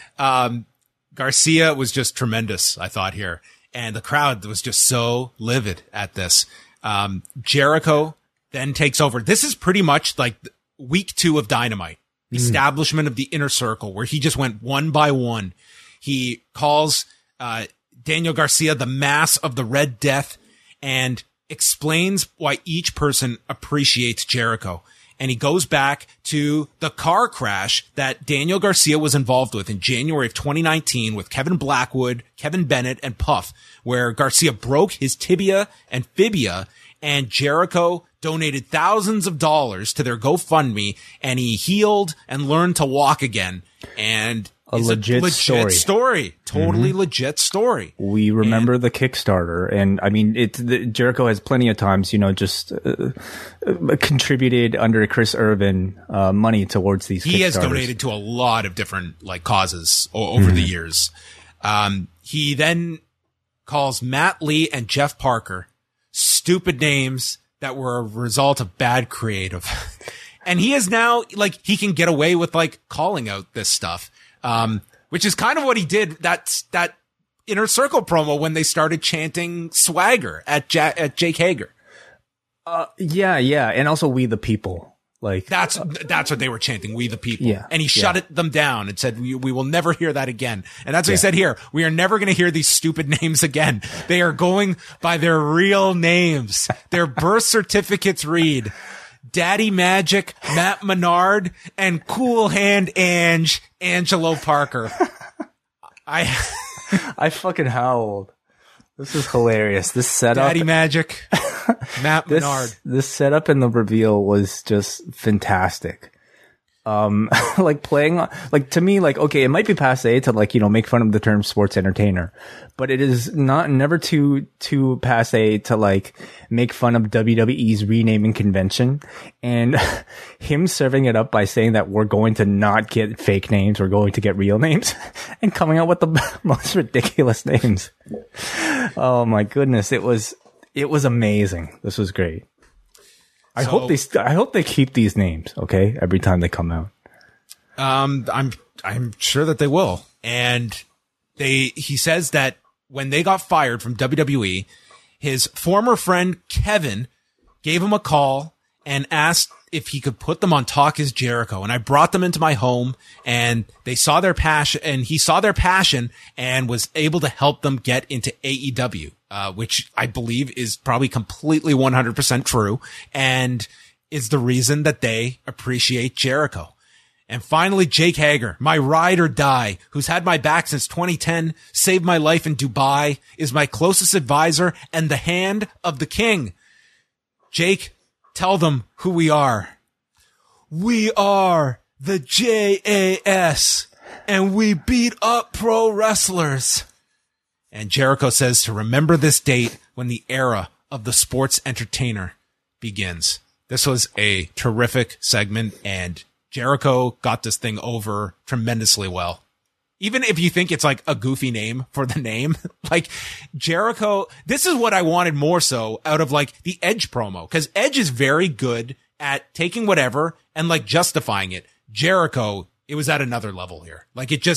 Garcia was just tremendous, I thought, here, and the crowd was just so livid at this. Jericho then takes over. This is pretty much like week 2 of Dynamite, establishment of the Inner Circle, where he just went one by one. He calls Daniel Garcia the Mass of the Red Death and explains why each person appreciates Jericho. And he goes back to the car crash that Daniel Garcia was involved with in January of 2019 with Kevin Blackwood, Kevin Bennett, and Puff, where Garcia broke his tibia and fibia, and Jericho donated thousands of dollars to their GoFundMe, and he healed and learned to walk again. And a legit story. Totally legit story. We remember the Kickstarter, and I mean, Jericho has plenty of times, you know, just contributed under Chris Irvin money towards these. He has donated to a lot of different like causes over the years. He then calls Matt Lee and Jeff Parker stupid names that were a result of bad creative. And he is now like, he can get away with like calling out this stuff. Which is kind of what he did. That Inner Circle promo when they started chanting swagger at Jake Hager. Yeah. And also We the People. Like that's what they were chanting. We the People. Yeah. And he shut them down and said, we will never hear that again. And that's what he said here. We are never going to hear these stupid names again. They are going by their real names. Their birth certificates read Daddy Magic, Matt Menard, and Cool Hand Angelo Parker. I fucking howled. This is hilarious. This setup. Daddy Magic, Matt Menard. This setup and the reveal was just fantastic. Like playing, like to me, like, okay, it might be passé to like, you know, make fun of the term sports entertainer, but it is never too passé to like make fun of WWE's renaming convention and him serving it up by saying that we're going to not get fake names, we're going to get real names and coming out with the most ridiculous names. Oh my goodness. It was amazing. This was great. I hope they keep these names, okay, every time they come out. I'm sure that they will. And he says that when they got fired from WWE, his former friend Kevin gave him a call and asked if he could put them on Talk is Jericho. And I brought them into my home and they saw their passion, and he saw their passion and was able to help them get into AEW. Which I believe is probably completely 100% true and is the reason that they appreciate Jericho. And finally, Jake Hager, my ride or die, who's had my back since 2010, saved my life in Dubai, is my closest advisor and the hand of the king. Jake, tell them who we are. We are the JAS, and we beat up pro wrestlers. And Jericho says to remember this date when the era of the sports entertainer begins. This was a terrific segment, and Jericho got this thing over tremendously well. Even if you think it's like a goofy name for the name, like Jericho, this is what I wanted more so out of like the Edge promo, because Edge is very good at taking whatever and like justifying it. Jericho, it was at another level here. Like it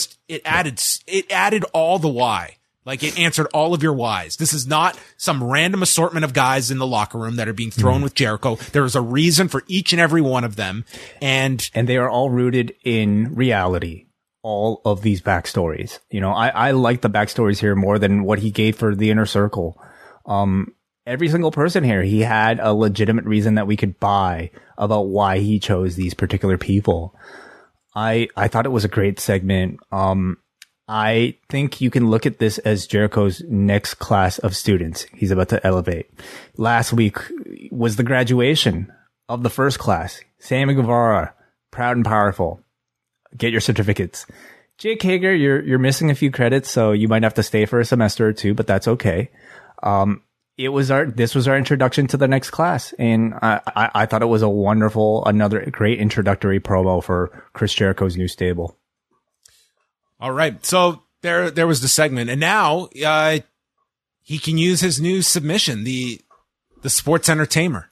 added all the why. Like it answered all of your whys. This is not some random assortment of guys in the locker room that are being thrown with Jericho. There is a reason for each and every one of them. And they are all rooted in reality. All of these backstories. You know, I like the backstories here more than what he gave for the Inner Circle. every single person here, he had a legitimate reason that we could buy about why he chose these particular people. I thought it was a great segment. I think you can look at this as Jericho's next class of students he's about to elevate. Last week was the graduation of the first class. Sammy Guevara, proud and powerful. Get your certificates. Jake Hager, you're missing a few credits, so you might have to stay for a semester or two, but that's okay. This was our introduction to the next class, and I thought it was another great introductory promo for Chris Jericho's new stable. All right. So there was the segment, and now, he can use his new submission, the sports entertainer.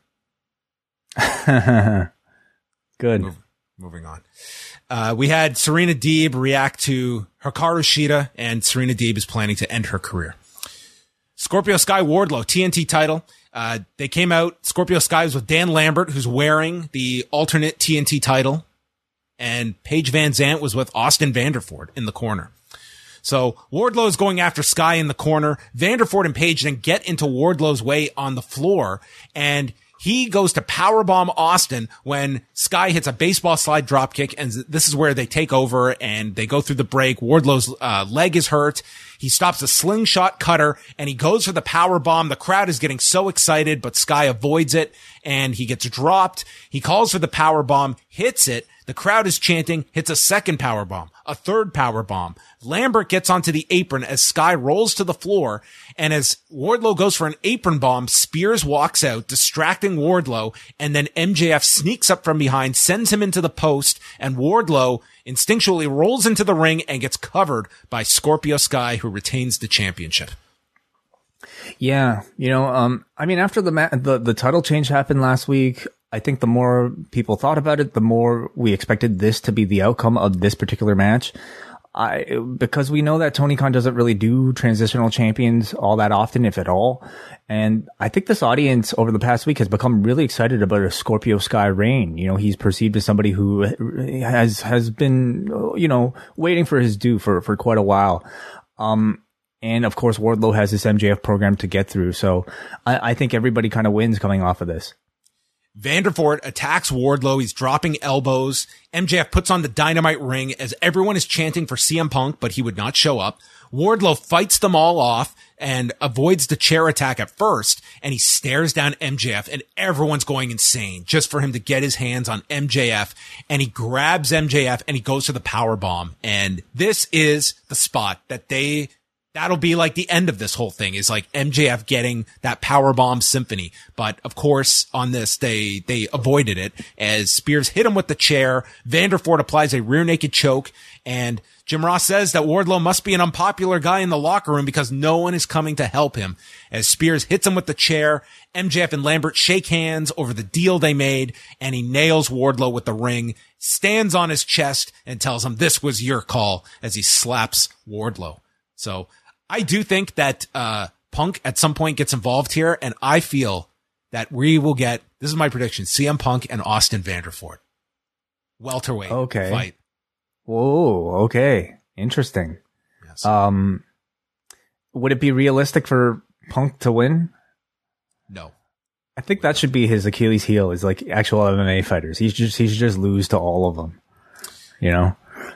Good. Moving on. We had Serena Deeb react to Hikaru Shida, and Serena Deeb is planning to end her career. Scorpio Sky Wardlow, TNT title. They came out, Scorpio Sky was with Dan Lambert, who's wearing the alternate TNT title, and Paige Van Zant was with Austin Vanderford in the corner. So Wardlow is going after Sky in the corner. Vanderford and Paige then get into Wardlow's way on the floor, and he goes to powerbomb Austin when Sky hits a baseball slide dropkick, and this is where they take over and they go through the break. Wardlow's leg is hurt. He stops a slingshot cutter and he goes for the powerbomb. The crowd is getting so excited, but Sky avoids it and he gets dropped. He calls for the powerbomb, hits it. The crowd is chanting, hits a second powerbomb, a third powerbomb. Lambert gets onto the apron as Sky rolls to the floor, and as Wardlow goes for an apron bomb, Spears walks out, distracting Wardlow, and then MJF sneaks up from behind, sends him into the post, and Wardlow instinctually rolls into the ring and gets covered by Scorpio Sky, who retains the championship. Yeah, after the title change happened last week, I think the more people thought about it, the more we expected this to be the outcome of this particular match. Because we know that Tony Khan doesn't really do transitional champions all that often, if at all. And I think this audience over the past week has become really excited about a Scorpio Sky reign. He's perceived as somebody who has been, waiting for his due for quite a while. And of course, Wardlow has this MJF program to get through. So I think everybody kind of wins coming off of this. Vanderford attacks Wardlow. He's dropping elbows. MJF puts on the dynamite ring as everyone is chanting for CM Punk, but he would not show up. Wardlow fights them all off and avoids the chair attack at first, and he stares down MJF, and everyone's going insane just for him to get his hands on MJF, and he grabs MJF and he goes for the power bomb. And this is the spot that'll be like the end of this whole thing, is like MJF getting that powerbomb symphony. But of course, on this, they avoided it as Spears hit him with the chair. Vanderford applies a rear naked choke, and Jim Ross says that Wardlow must be an unpopular guy in the locker room because no one is coming to help him. As Spears hits him with the chair, MJF and Lambert shake hands over the deal they made, and he nails Wardlow with the ring, stands on his chest, and tells him this was your call as he slaps Wardlow. So I do think that Punk at some point gets involved here, and I feel that we will get, this is my prediction, CM Punk and Austin Vanderford. Welterweight fight. Whoa, okay. Interesting. Yes. Would it be realistic for Punk to win? No. I think that should be his Achilles heel, is like actual MMA fighters. He should just lose to all of them. Yeah.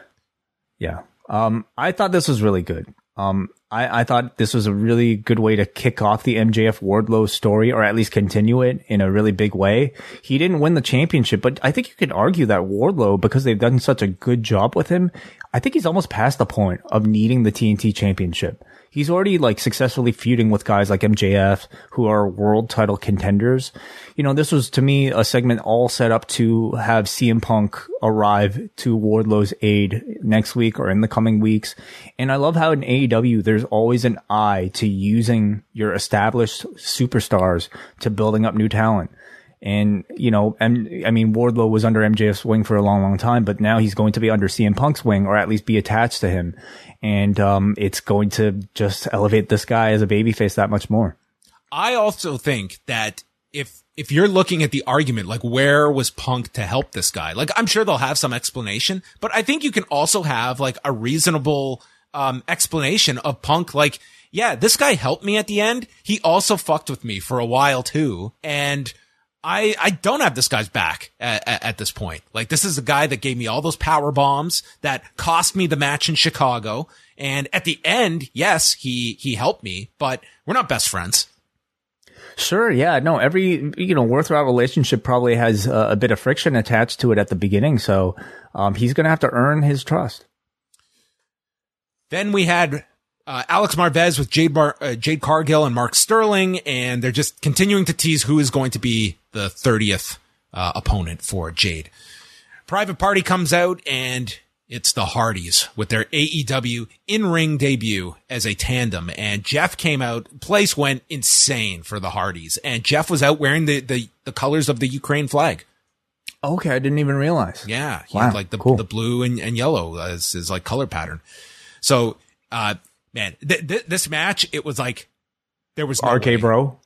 I thought this was really good. I thought this was a really good way to kick off the MJF Wardlow story, or at least continue it in a really big way. He didn't win the championship, but I think you could argue that Wardlow, because they've done such a good job with him, I think he's almost past the point of needing the TNT championship. He's already successfully feuding with guys like MJF, who are world title contenders. This was to me a segment all set up to have CM Punk arrive to Wardlow's aid next week or in the coming weeks. And I love how in AEW, there's always an eye to using your established superstars to building up new talent. And, Wardlow was under MJF's wing for a long, long time, but now he's going to be under CM Punk's wing, or at least be attached to him. And, it's going to just elevate this guy as a babyface that much more. I also think that if you're looking at the argument, where was Punk to help this guy? I'm sure they'll have some explanation, but I think you can also have a reasonable, explanation of Punk. yeah, this guy helped me at the end. He also fucked with me for a while too. And I don't have this guy's back at this point. Like, this is the guy that gave me all those power bombs that cost me the match in Chicago. And at the end, yes, he helped me, but we're not best friends. Sure. Yeah. No, every, worthwhile relationship probably has a bit of friction attached to it at the beginning. So, he's going to have to earn his trust. Then we had Alex Marvez with Jade Cargill and Mark Sterling, and they're just continuing to tease who is going to be the 30th opponent for Jade. Private Party comes out, and it's the Hardys with their AEW in-ring debut as a tandem. And Jeff came out. Place went insane for the Hardys. And Jeff was out wearing the colors of the Ukraine flag. Okay, I didn't even realize. Yeah, he wow, had like the blue and yellow as his like color pattern. So, man, this match, it was like there was no RK way. Bro.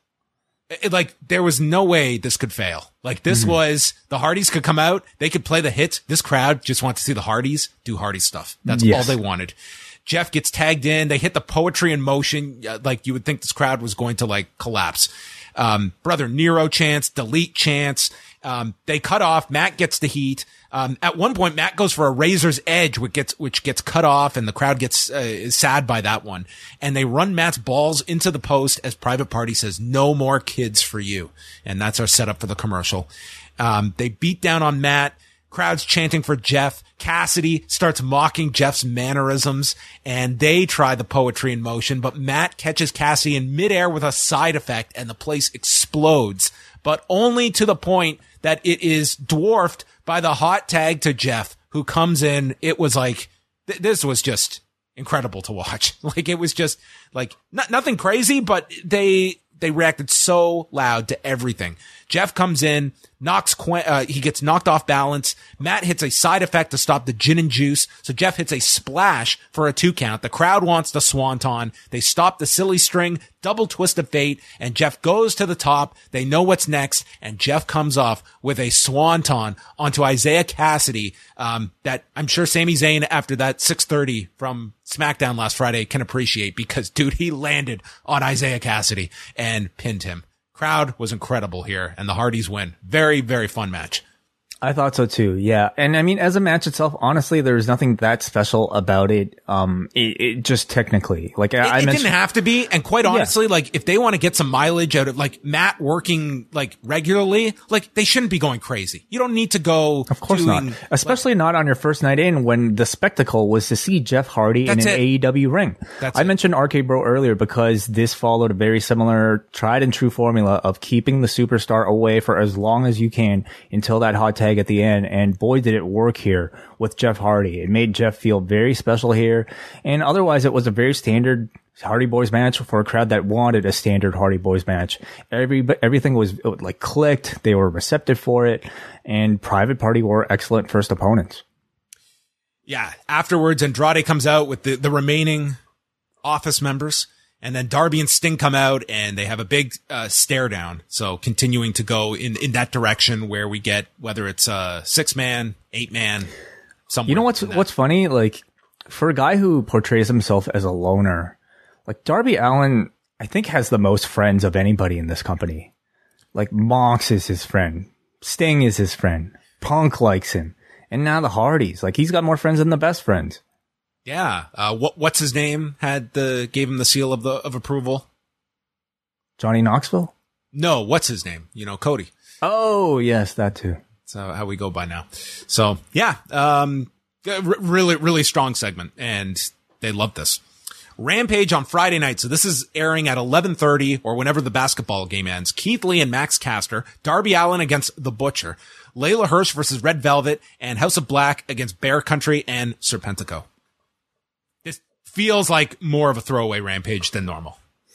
There was no way this could fail. Like, this was, the Hardys could come out, they could play the hits. This crowd just wanted to see the Hardys do Hardy stuff. That's all they wanted. Jeff gets tagged in. They hit the poetry in motion. Like, you would think this crowd was going to like collapse. Brother Nero chants, delete chants. They cut off. Matt gets the heat. At one point, Matt goes for a razor's edge, which gets cut off, and the crowd gets is sad by that one. And they run Matt's balls into the post as Private Party says, "No more kids for you." And that's our setup for the commercial. They beat down on Matt. Crowd's chanting for Jeff. Cassidy starts mocking Jeff's mannerisms, and they try the poetry in motion, but Matt catches Cassidy in midair with a side effect, and the place explodes, but only to the point that it is dwarfed by the hot tag to Jeff, who comes in. It was like, this was just incredible to watch. Like, it was just like nothing crazy, but they reacted so loud to everything. Jeff comes in, he gets knocked off balance. Matt hits a side effect to stop the gin and juice. So Jeff hits a splash for a 2 count. The crowd wants the swanton. They stop the silly string, double twist of fate, and Jeff goes to the top. They know what's next, and Jeff comes off with a swanton onto Isaiah Cassidy, that I'm sure Sami Zayn, after that 630 from SmackDown last Friday, can appreciate, because dude, he landed on Isaiah Cassidy and pinned him. Crowd was incredible here, and the Hardys win. Very, very fun match. I thought so too. Yeah. And I mean, as a match itself, honestly, there's nothing that special about it. It just technically, like I mentioned, didn't have to be. And quite honestly, like, if they want to get some mileage out of like Matt working like regularly, like, they shouldn't be going crazy. You don't need to go. Of course not. Especially not on your first night in, when the spectacle was to see Jeff Hardy in an AEW ring. I mentioned RK Bro earlier because this followed a very similar tried and true formula of keeping the superstar away for as long as you can until that hot tag at the end, and boy did it work here with Jeff Hardy. It made Jeff feel very special here, and otherwise it was a very standard Hardy Boys match for a crowd that wanted a standard Hardy Boys match. Everything was like clicked. They were receptive for it, and Private Party were excellent first opponents. Yeah. Afterwards, Andrade comes out with the remaining Office members. And then Darby and Sting come out, and they have a big stare down. So continuing to go in that direction where we get, whether it's 6-man, 8-man, somewhere. You know what's funny? Like, for a guy who portrays himself as a loner, like Darby Allin, I think has the most friends of anybody in this company. Like, Mox is his friend. Sting is his friend. Punk likes him. And now the Hardys. Like, he's got more friends than the best friends. Yeah. What's his name gave him the seal of approval? Johnny Knoxville? No, what's his name? Cody. Oh, yes, that too. That's how we go by now. So yeah, really, really strong segment, and they love this. Rampage on Friday night. So this is airing at 11:30 or whenever the basketball game ends. Keith Lee and Max Caster, Darby Allin against The Butcher, Layla Hirsch versus Red Velvet, and House of Black against Bear Country and Serpentico. This feels like more of a throwaway Rampage than normal.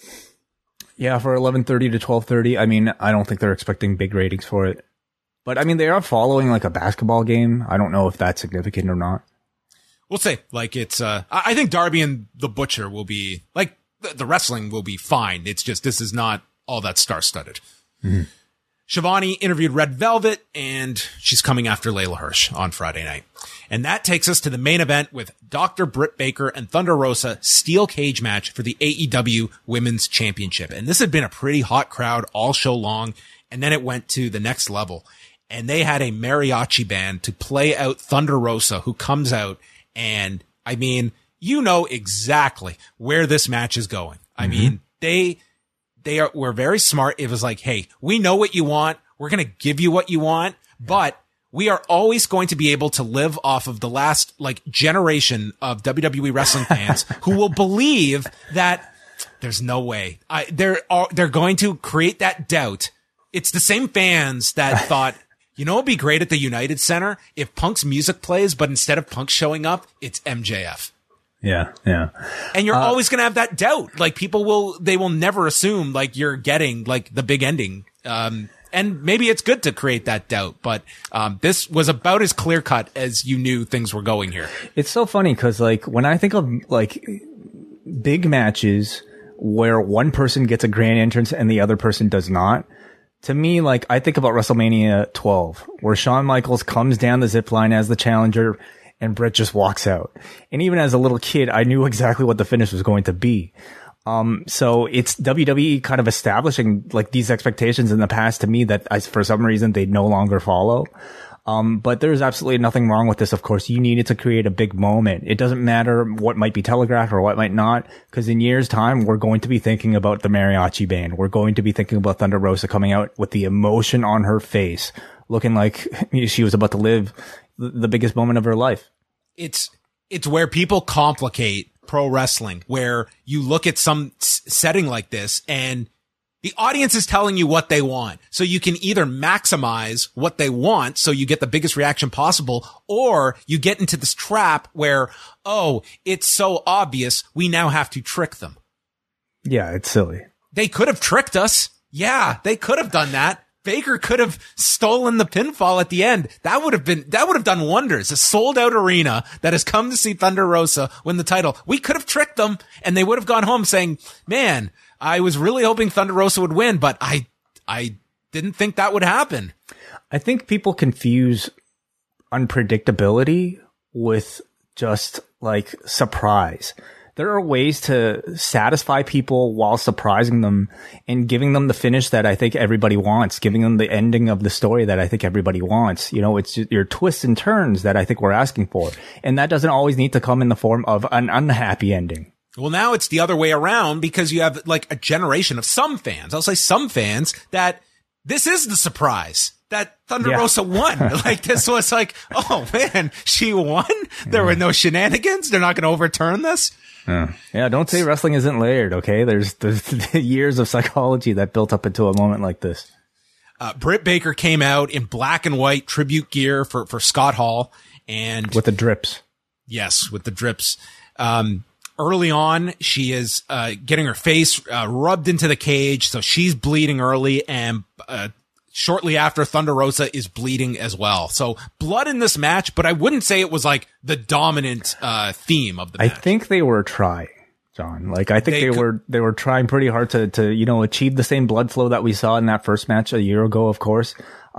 Yeah, for 11:30 to 12:30. I mean, I don't think they're expecting big ratings for it. But I mean, they are following like a basketball game. I don't know if that's significant or not. We'll say, like, it's, I think Darby and The Butcher will be, like, the wrestling will be fine. It's just, this is not all that star-studded. Mm-hmm. Shivani interviewed Red Velvet, and she's coming after Layla Hirsch on Friday night. And that takes us to the main event with Dr. Britt Baker and Thunder Rosa steel cage match for the AEW Women's Championship. And this had been a pretty hot crowd all show long, and then it went to the next level. And they had a mariachi band to play out Thunder Rosa, who comes out, and I mean, you know exactly where this match is going. I mean, were very smart. It was like, hey, we know what you want. We're going to give you what you want, but we are always going to be able to live off of the last generation of WWE wrestling fans who will believe that there's no way. They're going to create that doubt. It's the same fans that thought, you know, it'd be great at the United Center if Punk's music plays, but instead of Punk showing up, it's MJF. Yeah. And you're always going to have that doubt. Like they will never assume like you're getting like the big ending. And maybe it's good to create that doubt, but this was about as clear cut as you knew things were going here. It's so funny because like when I think of like big matches where one person gets a grand entrance and the other person does not, to me, like I think about WrestleMania 12, where Shawn Michaels comes down the zip line as the challenger and Brett just walks out. And even as a little kid, I knew exactly what the finish was going to be. So it's WWE kind of establishing like these expectations in the past to me that for some reason they no longer follow. But there's absolutely nothing wrong with this. Of course, you needed to create a big moment. It doesn't matter what might be telegraphed or what might not, because in years' time, we're going to be thinking about the mariachi band. We're going to be thinking about Thunder Rosa coming out with the emotion on her face, looking like she was about to live the biggest moment of her life. It's where people complicate pro wrestling, where you look at some setting like this and the audience is telling you what they want. So you can either maximize what they want so you get the biggest reaction possible, or you get into this trap where, oh, it's so obvious, we now have to trick them. Yeah, it's silly. They could have tricked us. Yeah, they could have done that. Baker could have stolen the pinfall at the end. That would have done wonders. A sold out arena that has come to see Thunder Rosa win the title. We could have tricked them and they would have gone home saying, man, I was really hoping Thunder Rosa would win, but I didn't think that would happen. I think people confuse unpredictability with just like surprise. There are ways to satisfy people while surprising them and giving them the finish that I think everybody wants, giving them the ending of the story that I think everybody wants. You know, it's your twists and turns that I think we're asking for. And that doesn't always need to come in the form of an unhappy ending. Well, now it's the other way around because you have like a generation of some fans. I'll say some fans that this is the surprise that Thunder Rosa won. Like this was like, oh man, she won. There were no shenanigans. They're not going to overturn this. Yeah, don't say wrestling isn't layered, okay? There's years of psychology that built up into a moment like this. Britt Baker came out in black and white tribute gear for Scott Hall. And with the drips. Yes, with the drips. Early on, she is getting her face rubbed into the cage, so she's bleeding early, and shortly after, Thunder Rosa is bleeding as well. So blood in this match, but I wouldn't say it was like the dominant theme of the match. I think they were trying, John. Like I think they were trying pretty hard to you know, achieve the same blood flow that we saw in that first match a year ago, of course.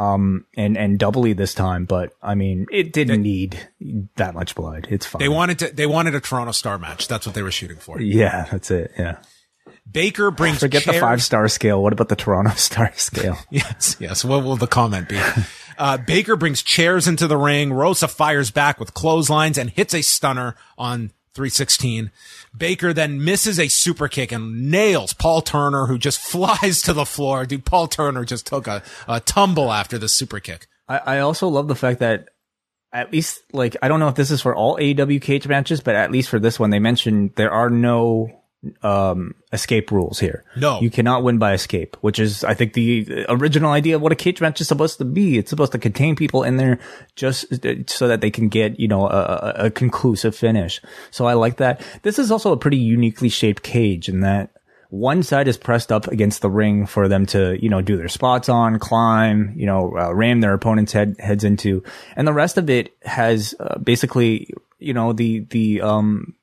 And doubly this time, but I mean, it didn't need that much blood. It's fine. They wanted a Toronto Star match. That's what they were shooting for. Yeah, that's it. Yeah. Baker brings Forget the 5-star scale. What about the Toronto Star scale? Yes. What will the comment be? Baker brings chairs into the ring. Rosa fires back with clotheslines and hits a stunner on 316. Baker then misses a super kick and nails Paul Turner, who just flies to the floor. Dude, Paul Turner just took a tumble after the super kick. I also love the fact that at least, like, I don't know if this is for all AEW cage matches, but at least for this one, they mentioned there are no escape rules here. No. You cannot win by escape, which is, I think, the original idea of what a cage match is supposed to be. It's supposed to contain people in there just so that they can get, you know, a conclusive finish. So I like that. This is also a pretty uniquely shaped cage in that one side is pressed up against the ring for them to, you know, do their spots on, climb, you know, ram their opponent's heads into. And the rest of it has basically, you know, the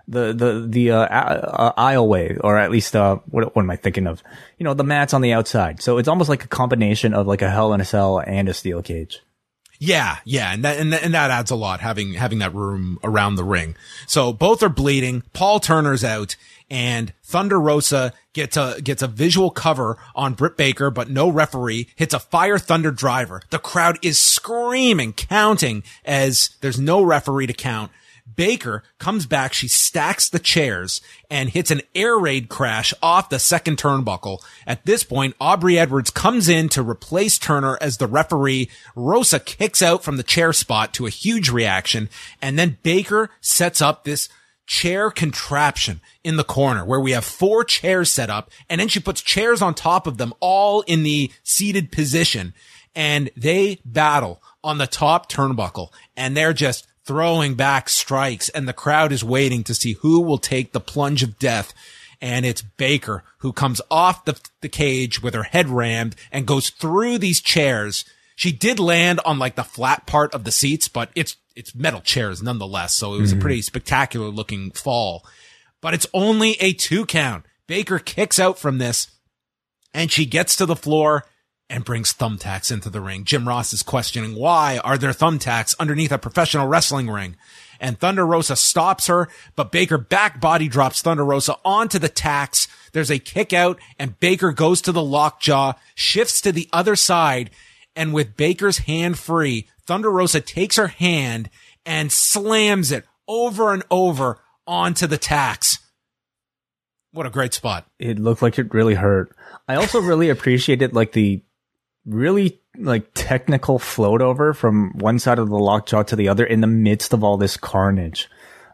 aisleway, or at least what am I thinking of? You know, the mats on the outside. So it's almost like a combination of like a Hell in a Cell and a steel cage. Yeah, and that adds a lot, having that room around the ring. So both are bleeding. Paul Turner's out, and Thunder Rosa gets a visual cover on Britt Baker, but no referee, hits a Fire Thunder driver. The crowd is screaming, counting, as there's no referee to count. Baker comes back, she stacks the chairs and hits an air raid crash off the second turnbuckle. At this point, Aubrey Edwards comes in to replace Turner as the referee. Rosa kicks out from the chair spot to a huge reaction, and then Baker sets up this chair contraption in the corner where we have 4 chairs set up, and then she puts chairs on top of them, all in the seated position, and they battle on the top turnbuckle, and they're just throwing back strikes, and the crowd is waiting to see who will take the plunge of death. And it's Baker who comes off the cage with her head rammed and goes through these chairs. She did land on like the flat part of the seats, but it's metal chairs nonetheless. So it was a pretty spectacular looking fall, but it's only a 2 count. Baker kicks out from this, and she gets to the floor and brings thumbtacks into the ring. Jim Ross is questioning, why are there thumbtacks underneath a professional wrestling ring? And Thunder Rosa stops her, but Baker back body drops Thunder Rosa onto the tacks. There's a kick out, and Baker goes to the lockjaw, shifts to the other side, and with Baker's hand free, Thunder Rosa takes her hand and slams it over and over onto the tacks. What a great spot. It looked like it really hurt. I also really appreciated like the really like technical float over from one side of the lockjaw to the other in the midst of all this carnage.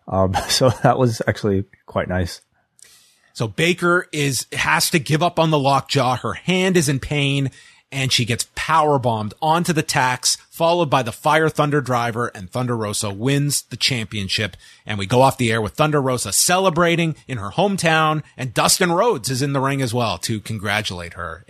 So that was actually quite nice. So Baker has to give up on the lockjaw. Her hand is in pain, and she gets powerbombed onto the tacks, followed by the Fire Thunder driver, and Thunder Rosa wins the championship. And we go off the air with Thunder Rosa celebrating in her hometown, and Dustin Rhodes is in the ring as well to congratulate her.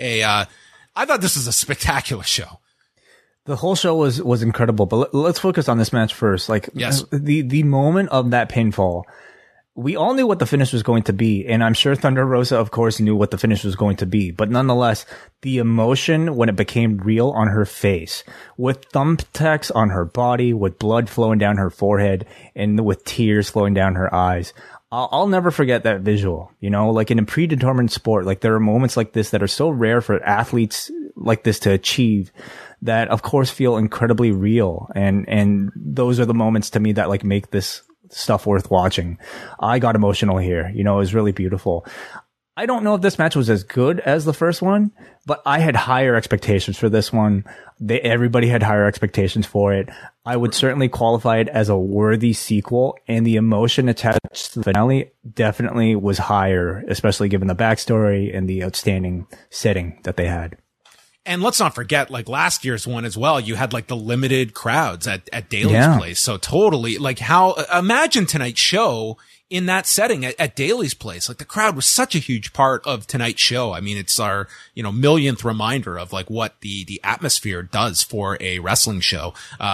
I thought this was a spectacular show. The whole show was incredible, but let's focus on this match first. Like, yes, the moment of that pinfall, we all knew what the finish was going to be, and I'm sure Thunder Rosa, of course, knew what the finish was going to be. But nonetheless, the emotion when it became real on her face, with thumbtacks on her body, with blood flowing down her forehead, and with tears flowing down her eyes, I'll never forget that visual. You know, like in a predetermined sport, like there are moments like this that are so rare for athletes like this to achieve, that of course feel incredibly real. And those are the moments to me that like make this stuff worth watching. I got emotional here. You know, it was really beautiful. I don't know if this match was as good as the first one, but I had higher expectations for this one. Everybody had higher expectations for it. I would certainly qualify it as a worthy sequel, and the emotion attached to the finale definitely was higher, especially given the backstory and the outstanding setting that they had. And let's not forget, like last year's one as well, you had like the limited crowds at Daly's place. So totally, like imagine tonight's show in that setting at Daly's place. Like the crowd was such a huge part of tonight's show. I mean, it's our, millionth reminder of like what the atmosphere does for a wrestling show.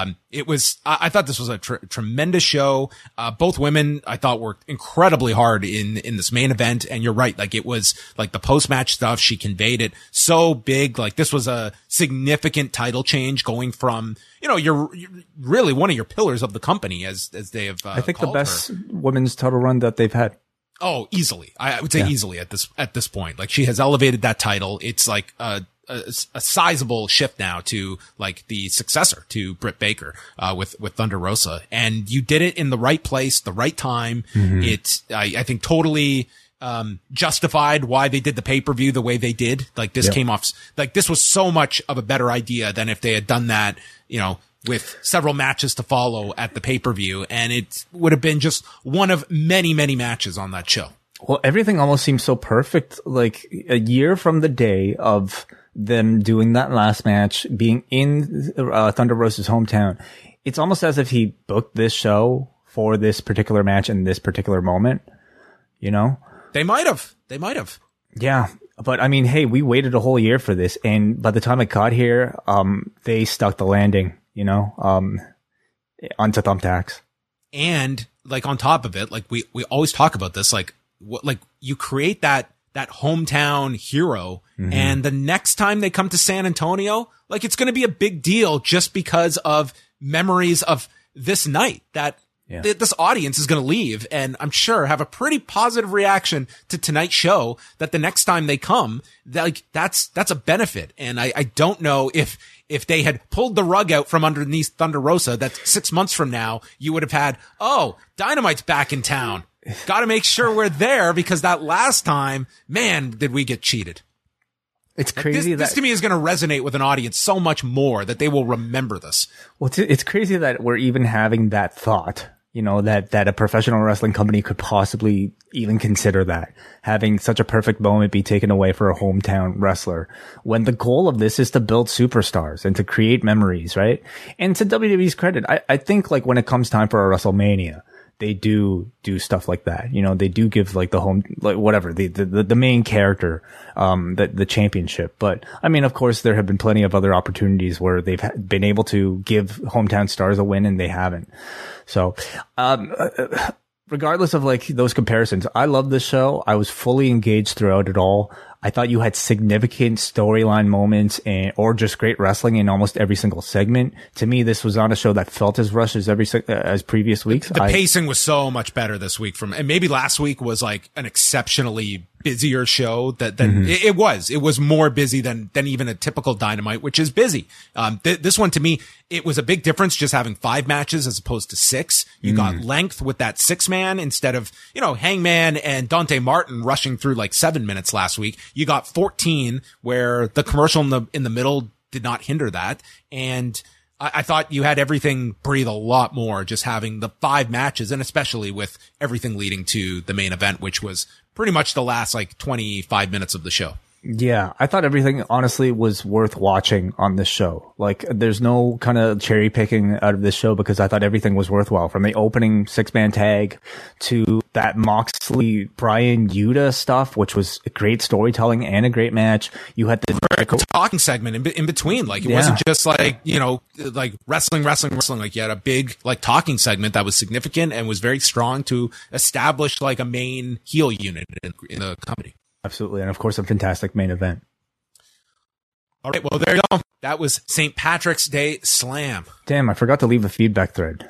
I thought this was a tremendous show. Both women I thought worked incredibly hard in this main event. And you're right. Like it was like the post-match stuff. She conveyed it so big. Like this was a significant title change going from, you're really one of your pillars of the company as they have, I think the best women's title run that they've had. Oh, easily. I would say easily at this point. Like she has elevated that title. It's like a sizable shift now to like the successor to Britt Baker, with Thunder Rosa. And you did it in the right place, the right time. Mm-hmm. I think totally, justified why they did the pay-per-view the way they did. Like this came off, like this was so much of a better idea than if they had done that, with several matches to follow at the pay-per-view. And it would have been just one of many, many matches on that show. Well, everything almost seems so perfect. Like a year from the day of them doing that last match, being in Thunder Rosa's hometown, it's almost as if he booked this show for this particular match in this particular moment, They might have. Yeah. But I mean, hey, we waited a whole year for this, and by the time it got here, they stuck the landing, onto thumbtacks. And like on top of it, like we always talk about this, like like you create that hometown hero. And the next time they come to San Antonio, like it's going to be a big deal just because of memories of this night that this audience is going to leave, and I'm sure have a pretty positive reaction to tonight's show, that the next time they come, like that's a benefit. And I don't know if they had pulled the rug out from underneath Thunder Rosa, that 6 months from now, you would have had, oh, Dynamite's back in town. Got to make sure we're there, because that last time, man, did we get cheated. It's crazy this to me is going to resonate with an audience so much more that they will remember this. Well, it's crazy that we're even having that thought, you know, that a professional wrestling company could possibly even consider that, having such a perfect moment be taken away for a hometown wrestler, when the goal of this is to build superstars and to create memories, right? And to WWE's credit, I think like when it comes time for a WrestleMania, they do stuff like that. You know, they do give like the home, like whatever, the main character, the championship. But I mean, of course, there have been plenty of other opportunities where they've been able to give hometown stars a win and they haven't. So, regardless of like those comparisons, I love this show. I was fully engaged throughout it all. I thought you had significant storyline moments or just great wrestling in almost every single segment. To me, this was not a show that felt as rushed as previous weeks. The pacing was so much better this week and maybe last week was like an exceptionally busier show than it was more busy than even a typical Dynamite, which is busy. This one to me, it was a big difference just having 5 matches as opposed to 6. You got length with that 6-man instead of, you know, Hangman and Dante Martin rushing through like 7 minutes last week. You got 14 where the commercial in the middle did not hinder that. And I thought you had everything breathe a lot more just having the 5 matches, and especially with everything leading to the main event, which was pretty much the last like 25 minutes of the show. Yeah, I thought everything honestly was worth watching on this show. Like, there's no kind of cherry picking out of this show because I thought everything was worthwhile, from the opening 6-man tag to that Moxley Brian Yuta stuff, which was great storytelling and a great match. You had the talking segment in between. Like, it wasn't just like, you know, like wrestling. Like, you had a big like talking segment that was significant and was very strong to establish like a main heel unit in the company. Absolutely. And of course, a fantastic main event. All right. Well, there you go. That was St. Patrick's Day Slam. Damn, I forgot to leave a feedback thread.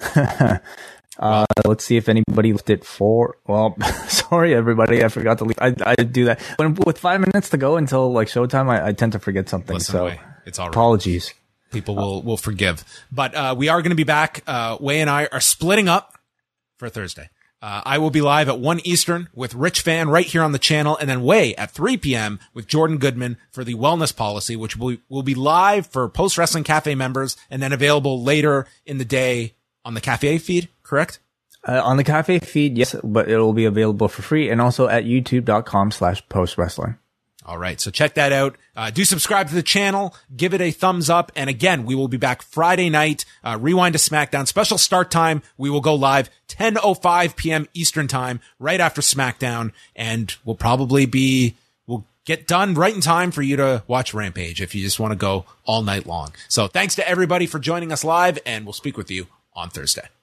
Let's see if anybody left it for, well, sorry, everybody. I forgot to leave. I do that. With 5 minutes to go until like showtime, I tend to forget something. So it's all right. Apologies. People will forgive. But we are going to be back. Wai and I are splitting up for Thursday. I will be live at 1 Eastern with Rich Fan right here on the channel, and then Wai at 3 p.m. with Jordan Goodman for the Wellness Policy, which will be live for Post Wrestling Cafe members and then available later in the day on the Cafe feed, correct? On the Cafe feed, yes, but it will be available for free, and also at youtube.com/postwrestling. All right. So check that out. Do subscribe to the channel. Give it a thumbs up. And again, we will be back Friday night. Rewind to SmackDown. Special start time. We will go live 10:05 p.m. Eastern time right after SmackDown. And we'll get done right in time for you to watch Rampage if you just want to go all night long. So thanks to everybody for joining us live, and we'll speak with you on Thursday.